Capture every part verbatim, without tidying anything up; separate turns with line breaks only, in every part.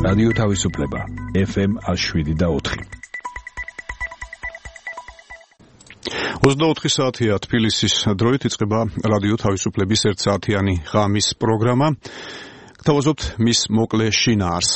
რადიო თავისუფლება ეფ ემ შვიდ და ოთხი.
ოცდაოთხი საათია თბილისის დროით იწყება რადიო თავისუფლების ერთსაათიანი ღამის პროგრამა. გთავაზობთ მის მოკლე შინაარს.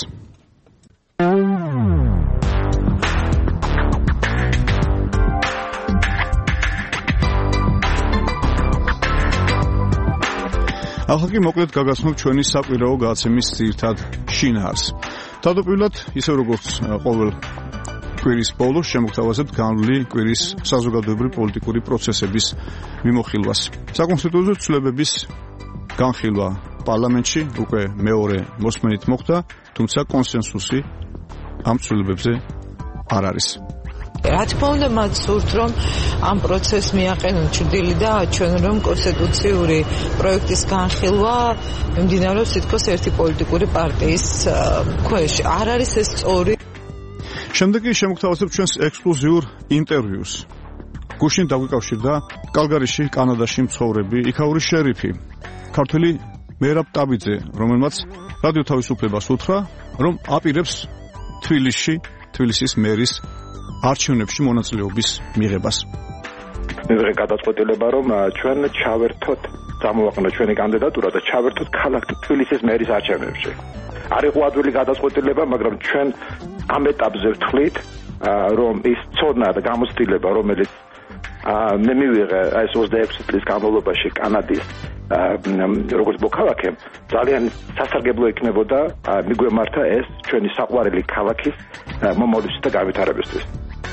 ახლა კი მოკლედ გაგაცნობთ ჩვენი საკვირაო გადაცემის ძირითად შინაარს. თავდაპირველად, ისე როგორც ყოველ კვირის ბოლოს შემოგთავაზებთ განვლილი კვირის საზოგადოებრივი პოლიტიკური პროცესების მიმოხილვას. საკონსტიტუციო ცვლილებების განხილვა პარლამენტში უკვე მეორე მოსმენით მოხდა, თუმცა კონსენსუსი ამ ცვლილებებზე არ არის.
რა თქმა უნდა, მათ სურთ, რომ ამ პროცესს მიაყენონ ჩრდილი და აჩვენონ, რომ კონსტიტუციური პროექტის განხილვა მიმდინარეობს თითქოს ერთი პოლიტიკური პარტიის ქვეშ. არ არის ეს სწორი.
შემდეგ კი შემოგთავაზებთ ჩვენს ექსკლუზიურ ინტერვიუს. გუშინ დაგვიკავშირდა კალგარიში, კანადაში მცხოვრები იქაური შერიფი, ქართველი მერაბ ტაბიძე, რომელმაც რადიო თავისუფლებას უთხრა, რომ აპირებს თბილისში, თბილისის მერის არჩევნებში მონაწილეობის მიღებას.
მივიღე გადაწყვეტილება, რომ ჩვენ ჩავერთოთ, წამოვაყენოთ ჩვენი კანდიდატურა და ჩავერთოთ ქალაქ თბილისის მერის არჩევნებში. არ იყო ადვილი გადაწყვეტილება, მაგრამ ჩვენ ამ ეტაპზე ვთვლით, რომ ის ცოდნა და გამოცდილება, რომელიც მე მივიღე ეს ოცდაექვსი წლის განმავლობაში კანადის როგორც მოქალაქე, ძალიან სასარგებლო იქნებოდა მიგვემართა ეს ჩვენი საყვარელი ქალაქის მომავლისთვის და განვითარებისთვის.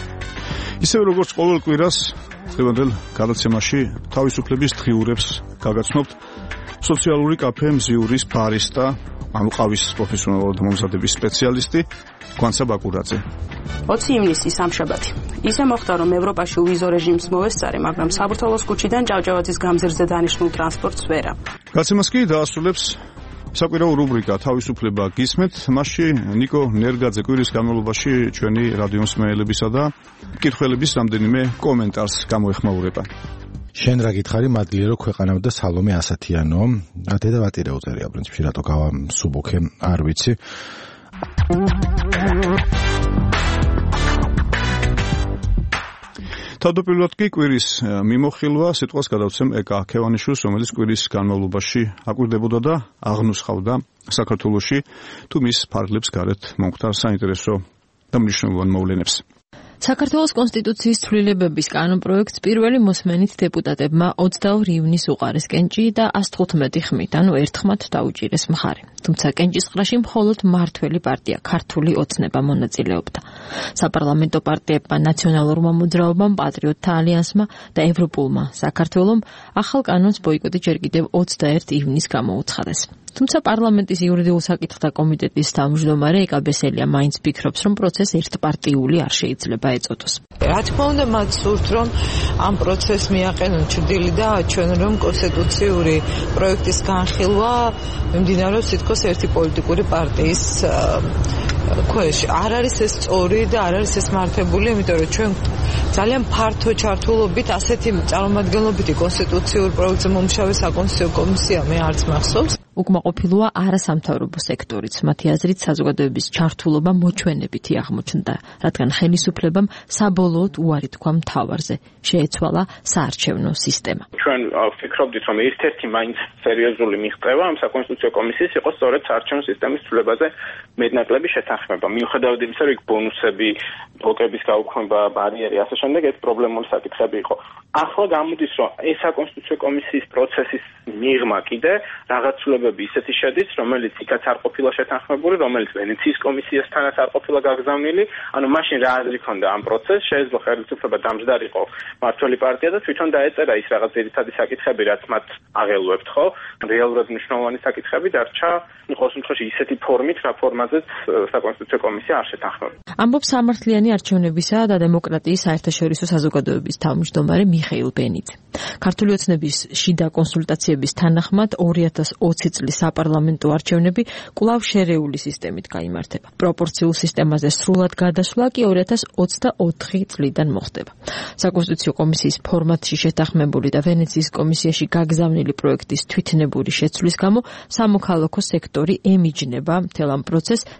ისევე როგორც ყოველ კვირას დღევანდელ გადაცემაში თავისუფლების დღიურებს გაგაცნობთ სოციალური კაფე მზიურის ბარისტა, ანუ ყავის პროფესიონალურად მომზადების სპეციალისტი გვანცა ბაკურაძე.
ოცი ივნისი სამშაბათი. ისე მოხდა, რომ ევროპაში უვიზო რეჟიმს მოვესწარე, მაგრამ საბურთალოს ქუჩიდან ჭავჭავაძის გამზირზე დანიშნულ ტრანსპორტს ვერა.
გადაცემას კი დაასრულებს საკვირაო რუბრიკა თავისუფლება გისმენთ. მასში ნიკო ნერგაძე კვირის განმავლობაში ჩვენი რადიო მსმენელებისა და მკითხველების რამდენიმე კომენტარს გამოეხმაურება.
შენ რა გითხარი, მადლია რომ ქვეყანავდა სალომე ასათიანო. დედა ვატირე უწერია პრინციპში, რატო გავამსუბუქე, არ ვიცი. თავდაპირველად კი კვირის მიმოხილვა სიტყვას გადავცემ ეკა ქევანიშვილს, რომელიც კვირის განმავლობაში აკვირდებოდა და აღნუსხავდა საქართველოში თუ მის ფარგლებს გარეთ მომხდარ საინტერესო და მნიშვნელოვან მოვლენებს.
საქართველოს კონსტიტუციის ცვლილებების კანონპროექტს პირველი მოსმენით დეპუტატებმა ოცდაორი ივნისს უყარეს კენჭი და ასი თხუთმეტი ხმით, ანუ ერთხმად დაუჭირეს მხარი. თუმცა კენჭისყრაში მხოლოდ მართველი პარტია ქართული ოცნება მონაწილეობდა. საპარლამენტო პარტიებმა, ნაციონალურმა მოძრაობამ, პატრიოტთა ალიანსმა და ევროპულმა საქართველომ ახალ კანონს ბოიკოტი ჯერ კიდევ ოცდაერთი ივნისს გამოუცხადეს. თუმცა პარლამენტის იურიდიულ საკითხთა კომიტეტის თავმჯდომარე ეკა ბესელია მაინც ფიქრობს, რომ პროცესს ერთპარტიული არ შეიძლება ეწოდოს.
რა თქმა უნდა, მათ სურთ, რომ ამ პროცესს მიაყენონ ჩრდილი და აჩვენონ, რომ კონსტიტუციური პროექტის განხილვა მიმდინარეობს თითქოს ერთი პოლიტიკური პარტიის ქვეშ. არ არის ეს სწორი და არ არის ეს მართებული, იმიტომ რომ ჩვენ ძალიან ფართო ჩართულობით ასეთი წარმომადგენლობითი კონსტიტუციურ პროექტზე მომუშავე საკონსტიტუციო კომისია მე არც მახსოვს.
უკმაყოფილოა არასამთავრობო სექტორიც, მათი აზრით საზოგადოების ჩართულობა მოჩვენებითი აღმოჩნდა, რადგან ხელისუფლებამ საბოლოოდ უარი თქვა მთავარზე, შეეცვალა საარჩევნო სისტემა.
ჩვენ ვფიქრობდით, რომ ერთ-ერთი მაინც სერიოზული მიღწევა ამ საკონსტიტუციო კომისიის იყო სწორედ საარჩევნო სისტემის ცვლილებაზე მეტნაკლები შეთანხმება. მიუხედავად იმისა, რომ იქ ბონუსები, ბლოკების გაუქმება, ბარიერი, ასე შემდეგ, ეს პრობლემური საკითხები იყო. ახლა გამოდის, რომ ეს საკონსტიტუციო კომისიის პროცესის მიღმა კიდე რაღაც ცვლილებები ისეთი შედის, რომელიც იქაც არ ყოფილა შეთანხმებული, რომელიც ვენეციის კომისიასთანაც არ ყოფილა გაგზავნილი. ანუ მაშინ რა აზრი ქონდა ამ პროცესს, შეიძლება ხელისუფლება დამჯდარიყო მართველი პარტია და თვითონ დაეწერა ის რაღაც ძირითადი საკითხები, რაც მათ აღელვებთ, ხო? რეალურად მნიშვნელოვანი საკითხები დარჩა ყოველ შემთხვევაში ისეთი ფორმით, რა ფორმაზეც საკონსტიტუციო კომისია არ შეთანხმებულა.
ამბობს სამართლიანი არჩევნებისა და დემოკრატიის საერთაშორისო საზოგადოების თავმჯდომარე მიხეილ ბენიძე. ქართული ოცნების შიდა კონსულტაციების თანახმად ორი ათას ოცი წლის საპარლამენტო არჩევნები კვლავ შერეული სისტემით გაიმართება. პროპორციულ სისტემაზე სრულად გადასვლა კი ორი ათას ოცდაოთხი წლიდან მოხდება. საკონსტიტუციო კომისიის ფორმატში შეთანხმებული და ვენეციის კომისიაში გაგზავნილი პროექტის თვითნებური შეცვლის გამო სამოქალაქო სექტორი ემიჯნება მთელ ამ პროცესს წვეთს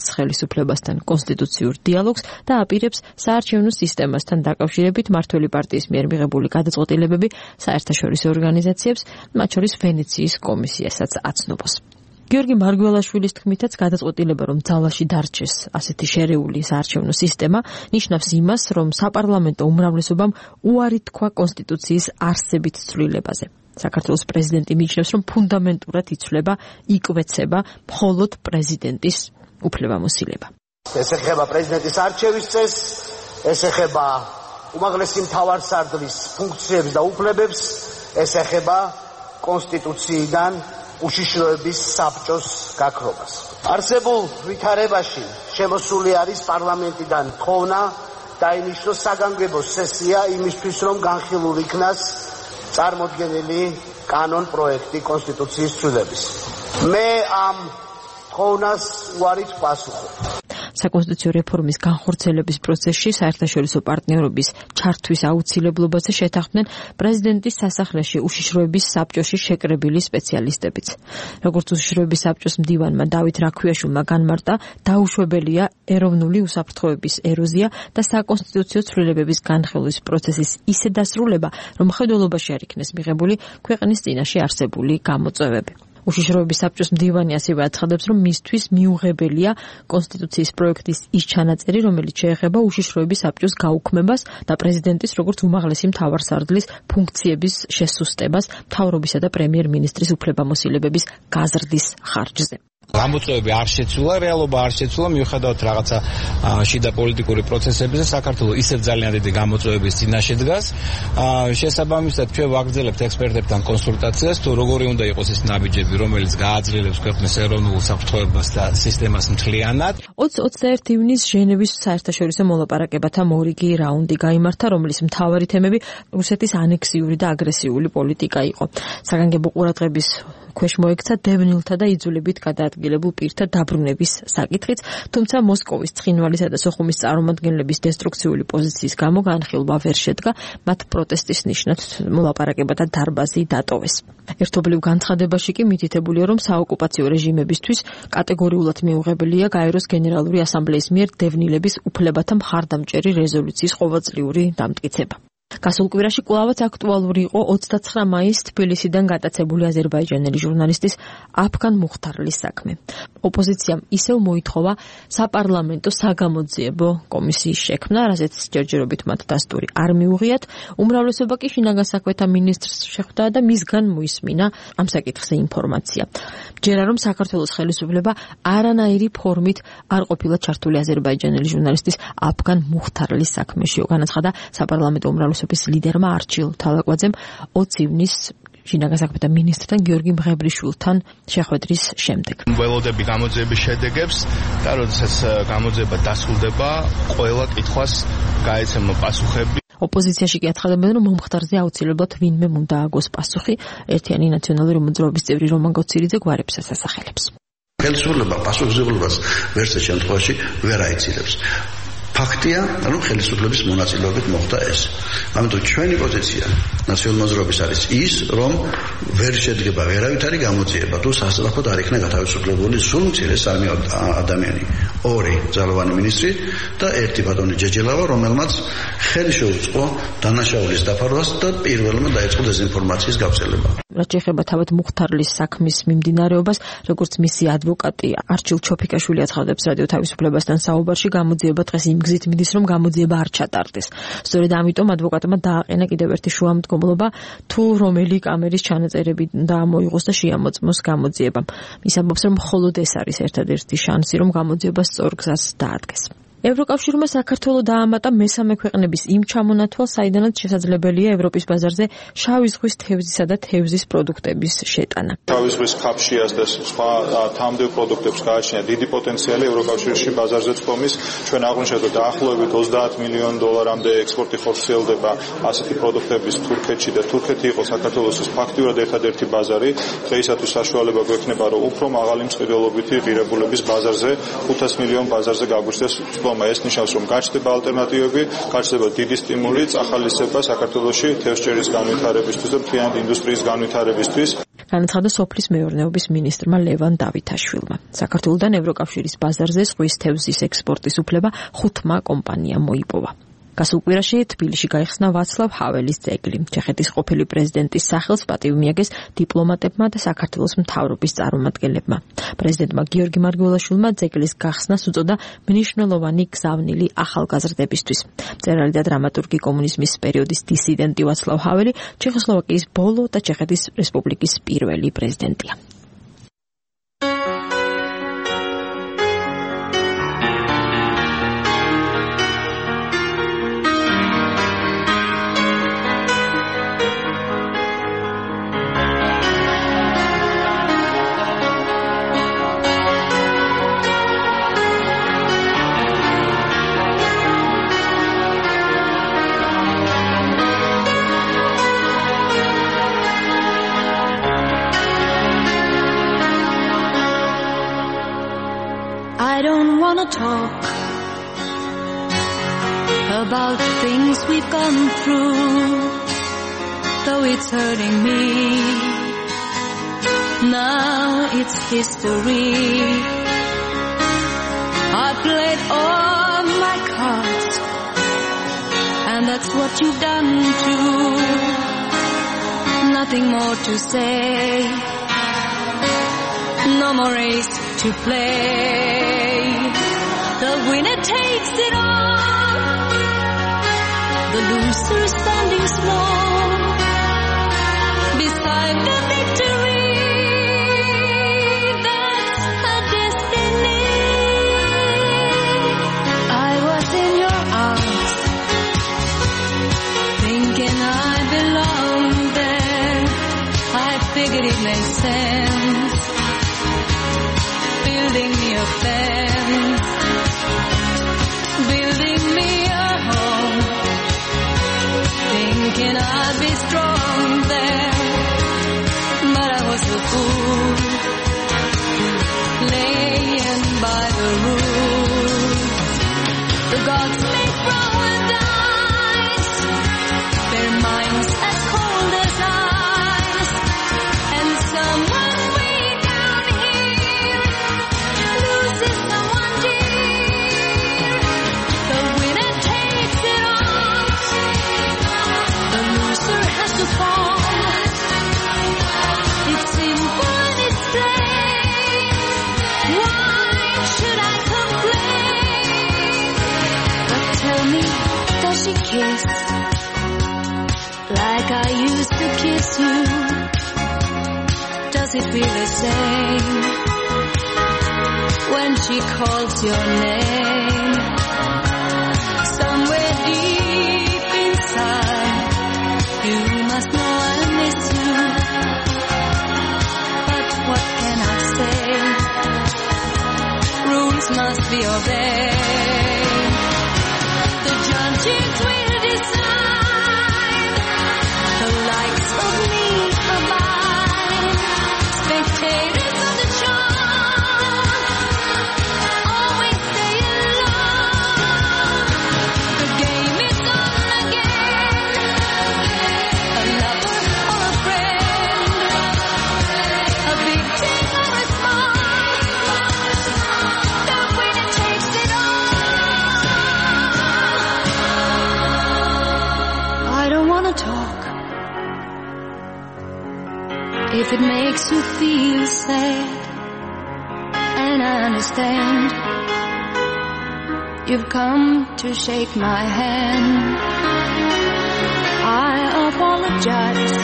ხელისუფლებასთან კონსტიტუციურ დიალოგს და აპირებს საარჩევნო სისტემასთან დაკავშირებით მმართველი პარტიის მიერ მიღებული გადაწყვეტილებები საერთაშორისო ორგანიზაციებს, მათ შორის ვენეციის კომისიასაც აცნობს. გიორგი მარგველაშვილის თქმითაც გადაწყვეტილება, რომ ძალაში დარჩეს ასეთი შერეული საარჩევნო სისტემა, ნიშნავს იმას, რომ საპარლამენტო უმრავლესობამ უარი თქვა კონსტიტუციის არსებით ცვლილებაზე. საქართველოს პრეზიდენტი მიიჩნევს, რომ ფუნდამენტურად იცვლება, იკვეცება მხოლოდ პრეზიდენტის უფლებამოსილება.
ეს ეხება პრეზიდენტის არჩევის წესს, ეს ეხება უმაღლესი მთავარსარდლის ფუნქციებს და უფლებებს, ეს ეხება კონსტიტუციიდან უშიშროების საბჭოს გაქრობას. არსებულ ვითარებაში შემოსული არის პარლამენტიდან თხოვნა დაინიშნოს საგანგებო სესია იმისთვის, რომ განხილულ იქნას წარმოდგენილი კანონ პროექტი კონსტიტუციის ცვლილების. მე ამ თხოვნას უარით პასუხობ.
საკონსტიტუციო რეფორმის განხორციელების პროცესში საერთაშორისო პარტნიორობის ჩართვის აუცილებლობაზე შეთანხმდნენ პრეზიდენტის სასახლეში უშიშროების საბჭოში შეკრებილი სპეციალისტებიც. როგორც უშიშროების საბჭოს მდივანმა დავით რაქვიაშვილმა განმარტა, დაუშვებელია ეროვნული უსაფრთხოების ეროზია და საკონსტიტუციო ცვლილებების განხილვის პროცესის ისე დასრულება, რომ მხედველობაში არ იქნეს მიღებული ქვეყნის წინაშე არსებული გამოწვევები. უშიშროების საბჭოს მდივანი ასევე აცხადებს, რომ მისთვის მიუღებელია კონსტიტუციის პროექტის ის ჩანაწერი, რომელიც შეეხება უშიშროების საბჭოს გაუქმებას და პრეზიდენტის როგორც უმაღლესი მთავარსარდლის ფუნქციების შესუსტებას მთავრობისა და პრემიერ-მინისტრის უფლებამოსილებების გაზრდის ხარჯზე.
გამოწვევები არ შეცვლა, რეალობა არ შეცვლა, მიუხედავად რაღაცა შიდა პოლიტიკური პროცესებისა, საქართველოს ისევ ძალიან დიდი გამოწვევების წინაშე დგას. შესაბამისად, ჩვენ ვაგრძელებთ ექსპერტებთან კონსულტაციას, თუ როგორი უნდა იყოს ეს ნაბიჯები, რომელიც გააძლიერებს ქვეყნის ეროვნულ საფრთხოებას და სისტემას მთლიანად.
ოცი ოცდაერთი ივნისს ჟენევის საერთაშორისო მოლაპარაკებათა მორიგი რაუნდი გაიმართა, რომლის მთავარი თემები რუსეთის ანექსიური და აგრესიული პოლიტიკა იყო. საგანგებო ყურადღების ქვეშ მოექცა დევნილთა და იძულებით გადაადგილებულ პირთა დაბრუნების საკითხიც, თუმცა მოსკოვის ცხინვალისა და სოხუმის წარმომადგენლების დესტრუქციული პოზიციის გამო განხილვა ვერ შედგა, მათ პროტესტის ნიშნად მოლაპარაკებათა დარბაზი დატოვეს. ერთობლივ განცხადებაში კი მითითებულია, რომ საოკუპაციო რეჟიმებისთვის კატეგორიულად მიუღებელია გაეროს გენერალური ასამბლეის მიერ დევნილების უფლებათა მხარდამჭერი რეზოლუციის ყოველწლიური დამტკიცება. გასულ კვირაში კვლავაც აქტუალური იყო ოცდაცხრა მაისს თბილისიდან გატაცებული აზერბაიჯანელი ჟურნალისტის აფგან მუხთარლის საქმე. ოპოზიციამ ისევ მოითხოვა საპარლამენტო საგამოძიებო კომისიის შექმნა, რასაც ჯერჯერობით მათ დასტური არ მიუღიათ. უმრავლესობა კი შინაგან საქმეთა მინისტრს შეხვდა და მისგან მოისმინა ამ საკითხზე ინფორმაცია. ჯერა რომ საქართველოს ხელისუფლება არანაირი ფორმით არ ყოფილა ჩართული აზერბაიჯანელი ჟურნალისტის აფგან მუხთარლის საქმეში, განაცხადა საპარლამენტო უმრავლესობის ლიდერმა არჩილ თალაკვაძემ ოცი ივნისს შინაგან საქმეთა მინისტრთან გიორგი მღებრიშვილთან შეხვედრის შემდეგ.
ველოდები გამოძიების შედეგებს და როდესაც გამოძიება დასრულდება, ყველა კითხვას გაეცემა პასუხები.
ოპოზიციაში კი აცხადებენ, რომ მომხდარზე აუცილებლად ვინმე უნდა ააგოს პასუხი. ერთიანი ნაციონალური მოძრაობის წევრი რომან გოცირიძე გვარებს ასახელებს.
ხელისუფლება პასუხისმგებლობას ვერცერთ შემთხვევაში ვერ აიცილებს. ფაქტია, რომ ხელისუფლების მონაწილეობით მოხდა ეს. ამიტომ ჩვენი პოზიცია ნაციონალური მოძრაობის არის ის, რომ ვერ შედგება ვერავითარი გამოძიება, თუ სასწრაფოდ არ იქნა გათავისუფლებული სულ მცირე სამი ადამიანი, ორი ძალოვანი მინისტრი და ერთი ბატონი ჯეჯელავა, რომელმაც ხელი შეუწყო დანაშაულის დაფარვას და პირველმა დაიწყო დეზინფორმაციის გავრცელება.
რაც შეეხება თავად მუხთარლის საქმის მიმდინარეობას, როგორც მისი ადვოკატი არჩილ ჩოფიკაშვილი აცხადებს რადიო თავისუფლებასთან საუბარში, გამოძიება დღეს იმ გზით მიდის, რომ გამოძიება არ ჩატარდეს. სწორედ ამიტომ ადვოკატმა დააყენა კიდევ ერთი შუამდგომლობა, თუ რომელი კამერის ჩანაწერები და მოიღოს და შეამოწმოს გამოძიებამ. ის ამბობს, რომ მხოლოდ ეს არის ერთადერთი შანსი, რომ გამოძიება სწორ გზას დაადგეს. ევროკავშირმა საქართველოს დაამატა მესამე ქვეყნების იმ ჩამონათვალს, საიდანაც შესაძლებელია ევროპის ბაზარზე შავი ზღვის თევზისა და თევზის პროდუქტების შეტანა.
შავი ზღვის ხაფშიას და სხვა თამდევ პროდუქტებს გააჩნია დიდი პოტენციალი ევროკავშირში ბაზარზე წვომის. ჩვენ აღვნიშნეთ, რომ დაახლოებით ოცდაათ მილიონ დოლარამდე ექსპორტი ხორციელდება ასეთი პროდუქტების თურქეთში და თურქეთი იყო საქართველოსთვის ფაქტიურად ერთადერთი ბაზარი. დღეისათვის საშუალება გვექნება, რომ უფრო მაღალი მწყიდველობითი ღირებულების ბაზარზე ხუთას მილიონ ბაზარზე გაგვიჩნდეს. ეს ნიშნავს, რომ გაჩნდება ალტერნატივები, გაჩნდება დიდი სტიმული, წახალისება საქართველოში თევზჭერის განვითარებისთვის და მთლიანად ინდუსტრიის განვითარებისთვის.
განაცხადა სოფლის მეურნეობის მინისტრმა ლევან დავითაშვილმა. საქართველოდან ევროკავშირის ბაზარზე ზღვის თევზის ექსპორტის უფლება ხუთმა კომპანიამ მოიპოვა. გასულ კვირაში თბილისში გაიხსნა ვაცლავ ჰაველის ძეგლი. ჩეხეთის ყოფილი პრეზიდენტის სახელს პატივი მიაგეს დიპლომატებმა და საქართველოს მთავრობის წარმომადგენლებმა. პრეზიდენტმა გიორგი მარგველაშვილმა ძეგლის გახსნას უწოდა მნიშვნელოვანი გზავნილი ახალგაზრდებისთვის. მწერალი და დრამატურგი კომუნიზმის პერიოდის დისიდენტი ვაცლავ ჰაველი ჩეხოსლოვაკიის ბოლო და ჩეხეთის რესპუბლიკის პირველი პრეზიდენტია.
Talk about things we've gone through, though it's hurting me. Now it's history. I played all my cards, and that's what you've done too. Nothing more to say, no more race to play. The winner takes it all, the loser standing small beside the victory. That's her destiny. I was in your arms, thinking I belonged there. I figured it made sense, building me a fence, building me a home, thinking I'd be strong there, but I was a fool, laying by the rules. The gods make flowers dice, their minds as cold as ice, and someone way down here loses someone dear. The winner takes it all, the loser has to fall. It's simple and it's plain, why should I complain? But tell me, does she kiss like I used to kiss you? Does it feel the same when she calls your name? Somewhere deep inside, you must know I miss you. But what can I say? Rules must be obeyed. The judges will decide, the likes of me abide. Spectators of the show always stay alone. The game is on again, a lover or a friend, a big thing or a small, the winner takes it all. I don't wanna talk if it makes you feel sad, and I understand. You've come to shake my hand. I apologize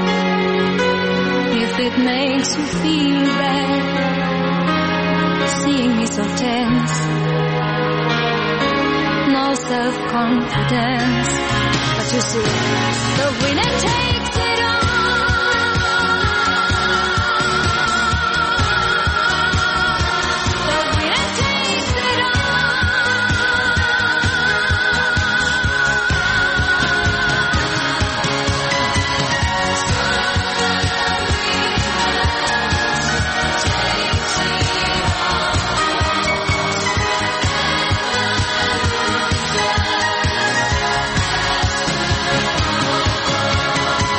if it makes you feel bad, seeing me so tense, no self-confidence. But you see, the winner takes it all. The winner takes it all.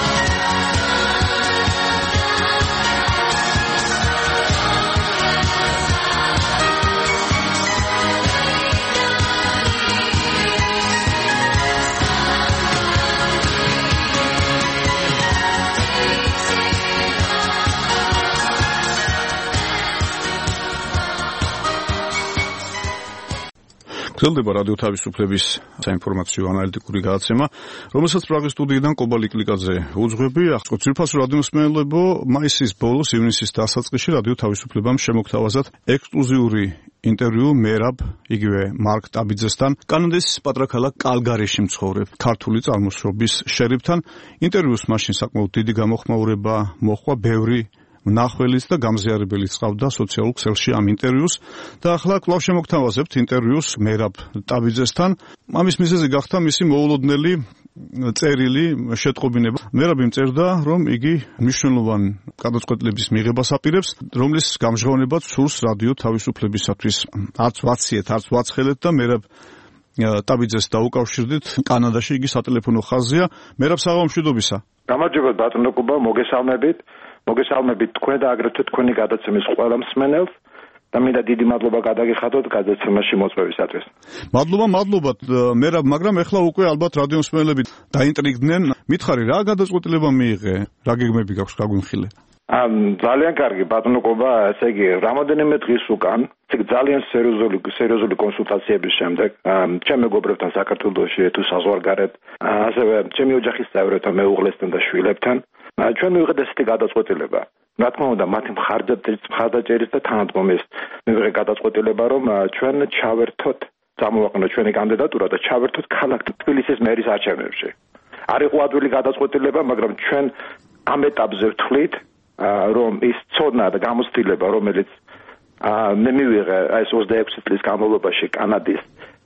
გრძელდება რადიო თავისუფლების საინფორმაციო ანალიტიკური გადაცემა, რომელსაც პრაღის სტუდიიდან კობალი კლიკაძე უძღვები. ახლა ძვირფასო რადიოსმენელებო, მაისის ბოლოს, ივნისის დასაწყისში რადიო თავისუფლებამ შემოგთავაზათ ექსკლუზიური ინტერვიუ მერაბ, იგივე მარკ ტაბიძესთან, კანადის პატრა ქალაქ კალგარიში მცხოვრებ ქართული წარმოშობის შერიფთან. ინტერვიუს მაშინ საკმაოდ დიდი გამოხმაურება მოჰყვა, ბევრი მნახველიც და გამზიარებელიც ყავდა სოციალურ ქსელში ამ ინტერვიუს და ახლა კვლავ შემოგთავაზებთ ინტერვიუს მერაბ ტაბიძესთან. ამის მიზეზი გახდა მისი მოულოდნელი წერილი შეტყობინება. მერაბი წერდა, რომ იგი მნიშვნელოვან გადაწყვეტილების მიღებას აპირებს, რომლის გამჟღავნებაც სურს რადიო თავისუფლებისათვის. არც ვაციეთ, არც ვაცხელეთ და მერაბ ტაბიძეს დაუკავშირდით კანადაში, იგი სატელეფონო ხაზია. მერაბ, საღამო მშვიდობისა.
გამარჯობა ბატონო კუბა, მოგესალმებით. მოგესალმებით თქვენ და აგრეთვე თქვენი გადაცემის ყველა მსმენელს და მინდა დიდი მადლობა გადაგიხადოთ გადაცემაში მოწვევისათვის.
მადლობა, მადლობა მერაბ, მაგრამ ეხლა უკვე ალბათ რადიო მსმენელები დაინტრიგდნენ. მითხარი, რა გადაწყვეტილება მიიღე? რა გეგმები გაქვს გაგვიმხილე?
ამ ძალიან კარგი ბატონო კუბა, ესე იგი, რამოდენიმე დღის უკან, ძალიან სერიოზული სერიოზული კონსულტაციების შემდეგ, ჩემ მეგობრებთან საქართველოში თუ საზღვარგარეთ, ასევე ჩემი ოჯახის წევრებთან, მეუღლესთან და შვილებთან ჩვენ მივიღეთ ესეთი გადაწყვეტილება. რა თქმა უნდა, მათი მხარდაჭერით და თანადგომის მივიღეთ გადაწყვეტილება, რომ ჩვენ ჩავერთოთ, წამოვაყენოთ ჩვენი კანდიდატურა და ჩავერთოთ ქალაქ თბილისის მერის არჩევნებში. არ იყო ადვილი გადაწყვეტილება, მაგრამ ჩვენ ამ ეტაპზე ვთვლით, რომ ის ცოდნა და გამოცდილება, რომელიც მე მივიღე ეს ოცდაექვსი წლის განმავლობაში კანადის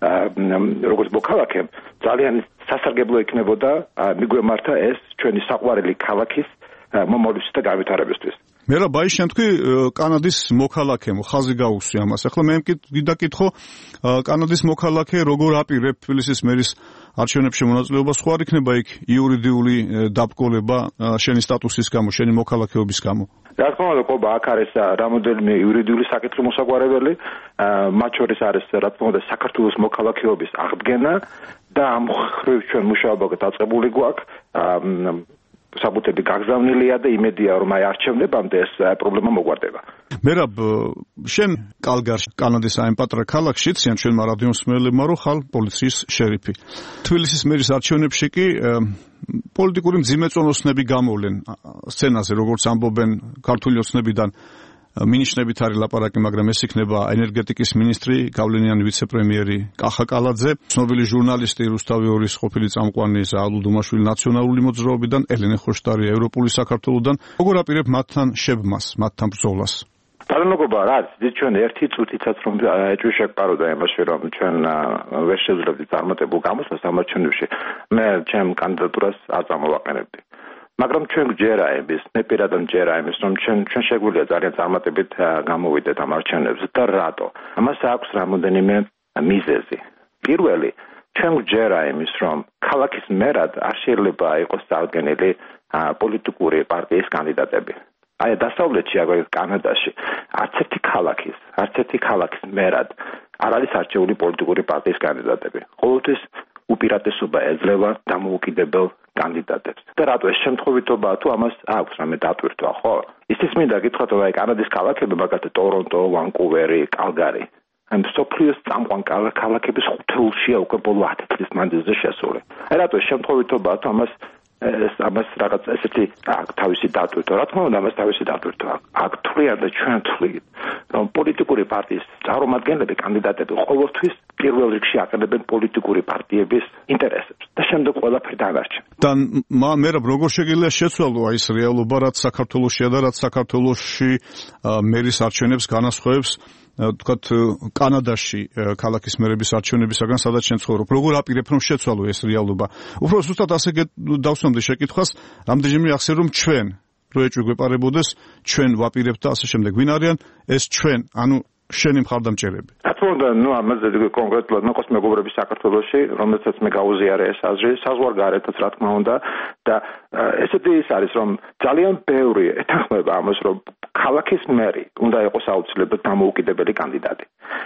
როგორც მოქალაქემ, ძალიან სასარგებლო იქნებოდა მიგვემართა ეს ჩვენი საყვარელი ქალაქის მომავლისთვის და განვითარებისთვის.
მერაბ, აი შემთხვი კანადის მოქალაქემ, ხაზი გაუსვი ამას. ახლა მე გინდა კითხო, კანადის მოქალაქე როგორ აპირებ თბილისის მერის არჩევნებში მონაწილეობას, ხო არ იქნება იქ იურიდიული დაბკოლება შენი სტატუსის გამო, შენი მოქალაქეობის გამო?
რა თქმა უნდა, ყობა, აქ არის რამოდენიმე იურიდიული საკითხი მოსაგვარებელი, მათ შორის არის რა თქმა უნდა საქართველოს მოქალაქეობის აღდგენა და ამ ხრივ ჩვენ მუშაობა დაწყებული გვაქვს. საბუთები გაგზავნილია და იმედია რომ აი არჩევნებამდე ეს პრობლემა მოგვარდება.
მერაბ, შენ კალგარში, კანადის ამ პატრა ქალაქში ციან ჩვენმა რადიო მსმენელებმა, რომ ხარ პოლიციის შერიფი. თბილისის მერის არჩევნებში კი პოლიტიკური მძიმეწონოსნები გამოვლენ სცენაზე, როგორც ამბობენ ქართული ოცნებიდან. მინიშნებით არის ლაპარაკი, მაგრამ ეს იქნება ენერგეტიკის მინისტრი, გავლენიანი ვიცე-პრემიერი კახა კალაძე, ცნობილი ჟურნალისტი რუსთავი ორის ყოფილი წამყვანი ზაალუ დუმაშვილი ნაციონალური მოძრაობიდან, ელენე ხოშტარი ევროპული საქართველოსდან. როგორ აპირებ მათთან შებმას, მათთან ბრძოლას?
ბატონობა, რა არის ჩვენ ერთი წუთიცაც რომ ეჭვი შეგპაროდა იმაში, რომ ჩვენ ვერ შეძლებდით წარმატებულ გამოსვლას ამარჩევნებში, მე ჩემ კანდიდატურას არ წამოვაყენებდი. მაგრამ ჩვენ გჯერა იმის, მე პირადად მჯერა იმის, რომ ჩვენ ჩვენ შეგვიძლია ძალიან წარმატებით გამოვიდეთ ამ არჩევნებზე და რატო? ამას აქვს რამოდენიმე მიზეზი. პირველი, ჩვენ გჯერა იმის, რომ ქალაქის მერად არ შეიძლება იყოს წარდგენილი პოლიტიკური პარტიის კანდიდატები. აი დასავლეთში, აგრეთვე კანადაში, არც ერთი ქალაქის, არც ერთი ქალაქის მერად არ არის არჩეული პოლიტიკური პარტიის კანდიდატები. ყოველთვის უპირატესობა ეძლევა დამოუკიდებელ კანდიდატებს. და რატო ეს შემთხვევითობაა თუ ამას აქვს რამე დატვირთვა, ხო? ისიც მინდა გითხრათ, რომ აი კანადის ქალაქები, მაგალითად ტორონტო, ვანკუვერი, კალგარი, ამ სოფლიოს წამყვან ქალაქების ხუთეულშია უკვე ბოლო ათი წლის მანძილზე შესული. აი რატო ეს შემთხვევითობაა თუ ამას ეს ამას რაღაც ესეთი თავისი დატვირთვა. რა თქმა უნდა, ამას თავისი დატვირთვა აქვს. თვლიან და ჩვენ თვლით, რომ პოლიტიკური პარტიის წარმომადგენლები, კანდიდატები ყოველთვის პირველ რიგში აყენებენ პოლიტიკური პარტიების ინტერესებს და შემდეგ ყველაფერი დანარჩენ.
და მერაბ, როგორ შეგიძლია შეცვალო აი ეს რეალობა, რაც საქართველოსშია და რაც საქართველოში მერის არჩევნებს განასხვავებს თქვათ კანადაში ქალაქის მერების არჩევნებისაგან, სადაც შენ ცხოვრობ. როგორ აპირებ რომ შეცვალო ეს რეალობა? უფრო ზუსტად ასე დავსვამდი შეკითხვას, რამდენჯერმე ახსენ რომ ჩვენ რო ეჭვი გვეპარებოდეს, ჩვენ ვაპირებთ და ასე შემდეგ. ვინ არიან ეს ჩვენ? ანუ შენი მხარდამჭერები.
რა თქმა უნდა, ნუ ამაზე კონკრეტულად მეყოს მეგობრები საქართველოში, რომელსაც მე გაუზიარე ეს აზრი, საზღვარგარეთაც რა თქმა უნდა და ესეთი ის არის, რომ ძალიან ბევრი ეთანხმება ამას, რომ ქალაქის მერი უნდა იყოს აუცილებლად დამოუკიდებელი კანდიდატი.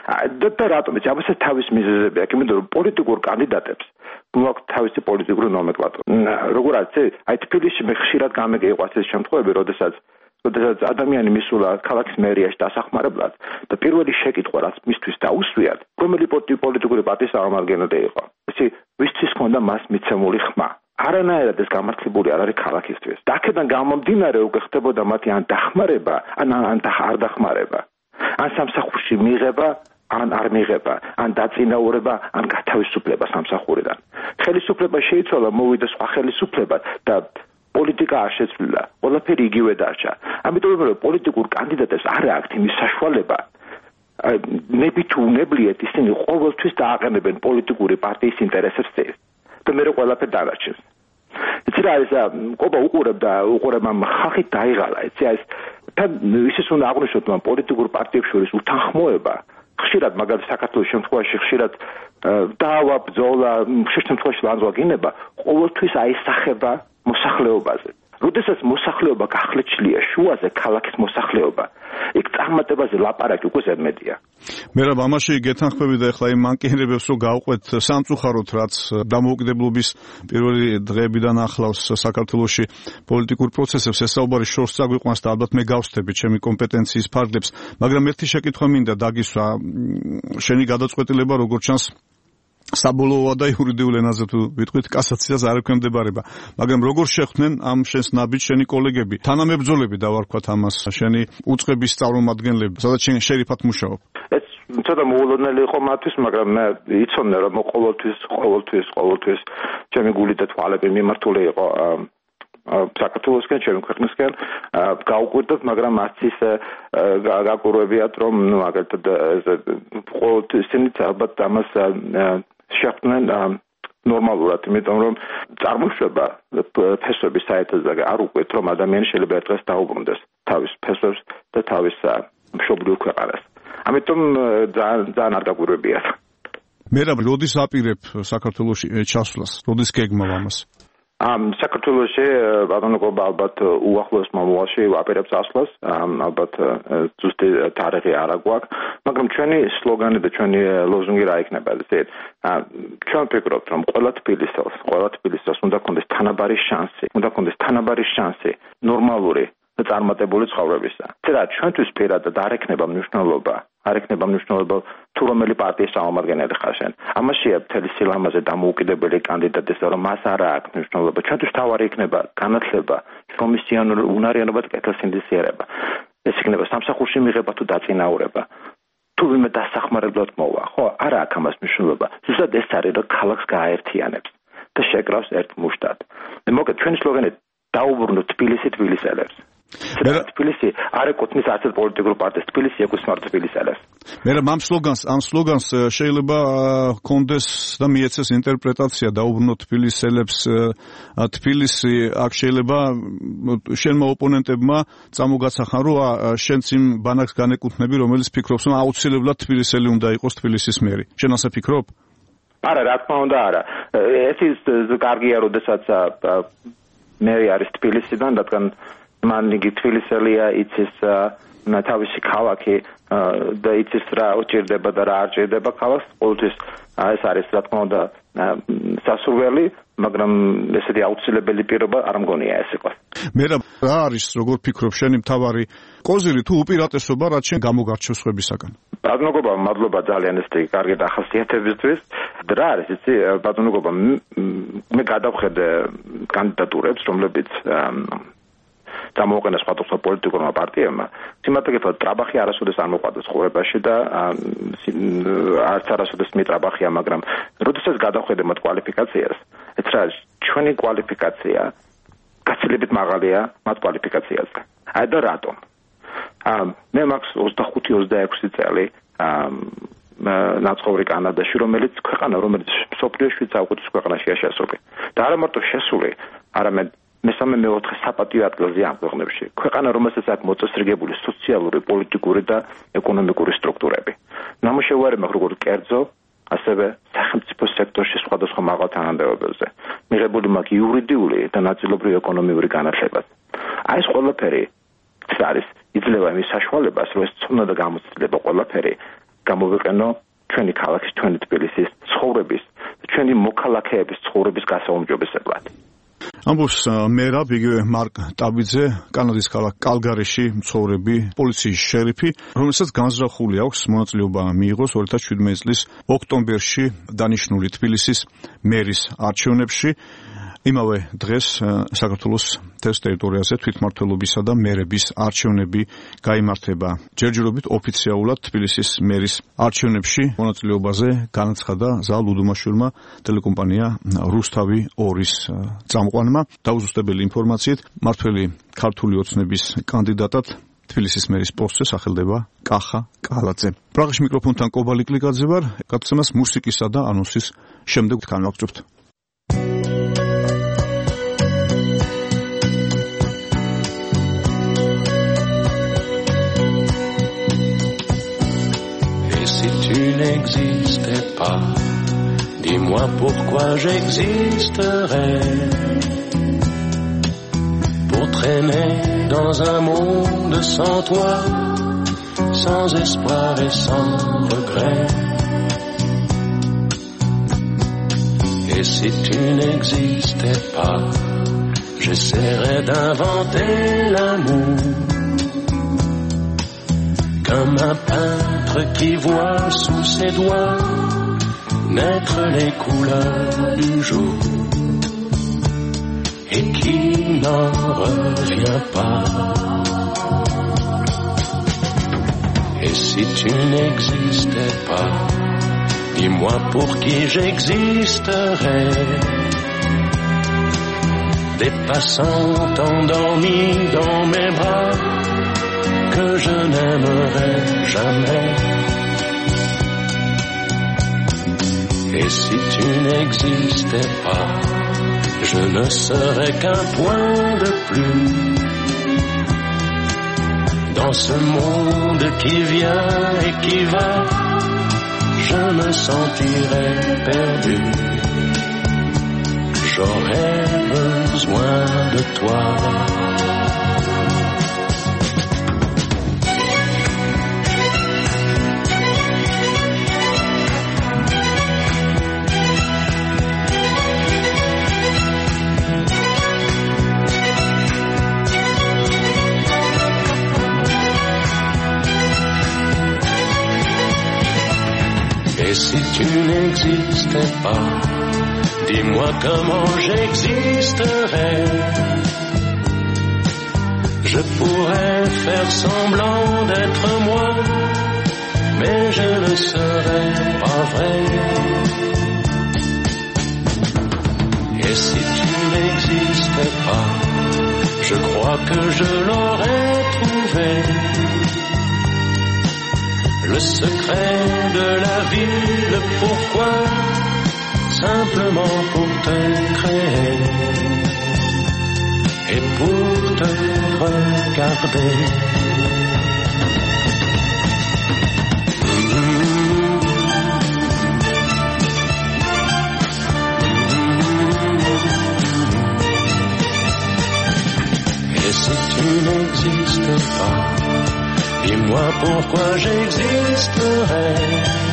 და რატომ? ამას თავის მიზეზები აქვს, იმიტომ რომ პოლიტიკურ კანდიდატებს გვაქვს თავისი პოლიტიკური ნომენკლატურა. როგორ არის, აი თბილისში მე ხშირად გამიგე იყო ეს შემთხვევები, როდესაც როდესაც ადამიანი მისულა ქალაქის მერიაში დასახმარებლად და პირველი შეკითხვა რაც მისთვის დაუსვიათ, რომელი პოლიტიკური პარტიის წარმომადგენელი იყო. ისი ვისთვის ჰქონდა მას მიცემული ხმა. არანაირად ეს გამართლებული არ არის ქალაქისთვის. და აქედან გამომდინარე უკვე ხდებოდა მათი ან დახმარება, ან ან არ დახმარება. ან სამსახურში მიღება, ან არ მიღება, ან დაწინაურება, ან გათავისუფლება სამსახურიდან. ხელისუფლება შეიცვალა, მოვიდა სხვა ხელისუფლება და პოლიტიკა არ შეცვლილა. ყველაფერი იგივე დარჩა. ამიტომ რომ პოლიტიკურ კანდიდატებს არ აქვთ იმის საშუალება, ნებით უნებლიეთ ისინი ყოველთვის დააყენებენ პოლიტიკური პარტიის ინტერესებს წინ. და მე ყველაფერი დარჩეს. იცი რა ეს ყობა უყურებ და უყურებ ამ ხალხი დაიღალა. იცი ეს თან ისიც უნდა აღვნიშნოთ რომ პოლიტიკურ პარტიებს შორის უთანხმოება ხშირად მაგალითად საქართველოს შემთხვევაში ხშირად დავა ბრძოლა ხშირ შემთხვევაში ლანძღვაგინება ყოველთვის აისახება მოსახლეობაზე. როდესაც მოსახლეობა გახლეჩლია შუაზე ქალაქის მოსახლეობა იქ წარმატებაზე ლაპარაკი უკვე ზედმეტია.
მე რა ამაში გეთანხმები და ახლა იმ მანკიერებებს რო გავყვეთ სამწუხაროდ რაც დამოუკიდებლობის პირველი დღეებიდან ახლავს საქართველოში პოლიტიკურ პროცესებს ეს საუბარი შორს წაგვიყვანს და ალბათ მე გავსწრები ჩემი კომპეტენციის ფარგლებს, მაგრამ ერთი შეკითხვა მინდა დაგისვა შენი გადაწყვეტილება როგორ ჩანს საბოლოოა და იურიდიულ ენაზე თუ ვიტყვით კასაციას არ ექვემდებარება, მაგრამ როგორ შეხვდნენ ამ შენს ნაბიჯს შენი კოლეგები, თანამებრძოლები დავარქვათ ამას, შენი უწყების წარმომადგენლები, სადაც შენ შერიფად მუშაობ?
ეს ცოტა მოულოდნელი იყო მათთვის, მაგრამ მე იცოდნენ რომ ყოველთვის, ყოველთვის, ყოველთვის ჩემი გული და თვალები მიმართული იყო საქართველოსკენ, ჩემი ქვეყნისკენ, გავუკვირდოთ, მაგრამ არც ის გაკურებიათ, რომ მაგალითად ყოველთვის ისინიც ალბათ ამას შეხვდნენ ნორმალურად, იმიტომ რომ წარმოშობა ფესვების საერთოდ არ უყვეთ, რომ ადამიანი შეიძლება ერთ დღეს დაუბრუნდეს თავის ფესვებს და თავის მშობლიურ ქვეყანას. ამიტომ ძალიან არ გაკურებიათ.
მე რა როდის აპირებ საქართველოში ჩასვლას? როდის გეგმავ ამას?
ამ საქართველოში ბატონობა ალბათ უახლოეს მომავალში ვაპირებს ასვლას, ალბათ ზუსტი თარიღი არ აგვაქვს, მაგრამ ჩვენი სლოგანი და ჩვენი ლოზუნგი რა იქნება? ზედ ჩვენ ვფიქრობთ, რომ ყველა თბილისელს, ყველა თბილისელს უნდა ქონდეს თანაბარი შანსი, უნდა ქონდეს თანაბარი შანსი ნორმალური და წარმატებული ცხოვრებისა. რა ჩვენთვის პირადად არ ექნება მნიშვნელობა, არ ექნება მნიშვნელობა თუ რომელი პარტიის წარმომადგენელი ხარ შენ. ამაშია მთელი სილამაზე დამოუკიდებელი კანდიდატის, რომ მას არ აქვს მნიშვნელობა. ჩვენთვის თავარი იქნება განათლება, პროფესიონალური უნარიანობა და კეთილსინდისიერება. ეს იქნება სამსახურში მიღება თუ დაწინაურება. თუ ვინმე დასახმარებლად მოვა, ხო, არ აქვს ამას მნიშვნელობა. ზუსტად ეს არის, რომ ქალაქს გააერთიანებს და შეკრავს ერთ მუშტად. მოგეთ ჩვენი სლოგანი დაუბრუნოთ თბილისი თბილისელებს. თბილისი არ ეკუთვნის არც პოლიტიკურ პარტიას, თბილისი ეკუთვნის თბილისელებს.
მე რა ამ სლოგანს, ამ სლოგანს შეიძლება კონდეს და მიეცეს ინტერპრეტაცია დაუბრუნოთ თბილისელებს. თბილისი აქ შეიძლება შენმა ოპონენტებმა წამოგაცახან, რომ შენც იმ ბანაკს განეკუთვნები, რომელიც ფიქრობს, რომ აუცილებლად თბილისელი უნდა იყოს თბილისის მერი. შენ ასე ფიქრობ?
არა, რა თქმა უნდა, არა. ეს ის კარგია, როდესაც მერი არის თბილისიდან, რადგან მან იგი თბილისელია, იცის თავისი ქალაქი და იცის რა უჭირდება და რა არ ჭირდება ქალაქს. ყოველთვის ეს არის რა თქმა უნდა სასურველი, მაგრამ ესეთი აუცილებელი პირობა არ მგონია ეს იყოს.
მე რა არის, როგორ ფიქრობ, შენი მთავარი კოზირი თუ უპირატესობა, რაც შენ გამოგარჩევ სხვებისაგან?
ბატონობა, მადლობა ძალიან ესეთი კარგი დახასიათებისთვის. რა არის, იცი, ბატონობა, მე გადავხედე კანდიდატურებს, რომლებიც გამოუყენა სხვადასხვა პოლიტიკურმა პარტიებმა. სიმართლე ტრაბახი არასოდეს არ მოყვარდა ცხოვრებაში და არც არასოდეს მიტრაბახია, მაგრამ როდესაც გადავხედე მათ კვალიფიკაციას, ეს რა არის, ჩვენი კვალიფიკაცია გაცილებით მაღალია მათ კვალიფიკაციაზე. აი და რატომ? მე მაქვს ოცდახუთი ოცდაექვსი წელი ნაცხოვრი კანადაში, რომელიც ქვეყანა, რომელიც მსოფლიოში საუკეთესო ქვეყანაშია შესული. და არა მარტო შესული, არამედ მესამე მეოთხე საპატიო ადგილზე ამ ქვეყნებში. ქვეყანა, რომელსაც აქვს მოწესრიგებული სოციალური, პოლიტიკური და ეკონომიკური სტრუქტურები. ნამუშევარი მაქვს როგორც კერძო, ასევე სახელმწიფო სექტორში სხვადასხვა მაღალ თანამდებობებზე. მიღებული მაქვს იურიდიული და ნაწილობრივ ეკონომიური განათლება. აი ეს ყველაფერი არის იძლევა იმის საშუალებას, რომ ეს ცოდნა და გამოცდილება ყველაფერი გამოვიყენო ჩვენი ქალაქის, ჩვენი თბილისის ცხოვრების, ჩვენი მოქალაქეების ცხოვრების გასაუმჯობესებლად.
ამბობს მერაბ იგივე მარკ ტაბიძე, კანადის ქალაქ კალგარიში მცხოვრები პოლიციის შერიფი, რომელსაც განზრახული აქვს მონაწილეობა მიიღოს ორი ათას შვიდმეტი წლის ოქტომბერში დანიშნული თბილისის მერის არჩევნებში. იმავე დღეს საქართველოს მთელს ტერიტორიაზე თვითმმართველობისა და მერების არჩევნები გაიმართება. ჯერჯერობით ოფიციალურად თბილისის მერის არჩევნებში მონაწილეობაზე განაცხადა ზალ უდუმაშვილმა ტელეკომპანია რუსთავი ორის წამყვანმა. დაუზუსტებელი ინფორმაციით, მართველი ქართული ოცნების კანდიდატად თბილისის მერის პოსტზე სახელდება კახა კალაძე. პრაღაში მიკროფონთან კობალი კლიკაძე ვარ. გადაცემას მუსიკისა და ანონსის შემდეგ განვაგრძობთ.
Tu n'existais pas, dis-moi pourquoi j'existerais. Pour traîner dans un monde sans toi, sans espoir et sans regret. Et si tu n'existais pas, j'essaierais d'inventer l'amour. Comme un peintre qui voit sous ses doigts naître les couleurs du jour et qui n'en revient pas. Et si tu n'existais pas, dis-moi pour qui j'existerais. Des passants endormis dans mes bras que je n'aimerai jamais. Et si tu n'existais pas, je ne serais qu'un point de plus dans ce monde qui vient et qui va. Je me sentirais perdu. J'aurais besoin de toi. Et si tu n'existais pas, dis-moi comment j'existerais. Je pourrais faire semblant d'être moi, mais je ne serais pas vrai. Et si tu n'existais pas, je crois que je l'aurais trouvé. Le secret de la vie, le pourquoi, simplement pour te créer et pour te regarder. Et si tu n'existes pas, dis-moi pourquoi j'existerais.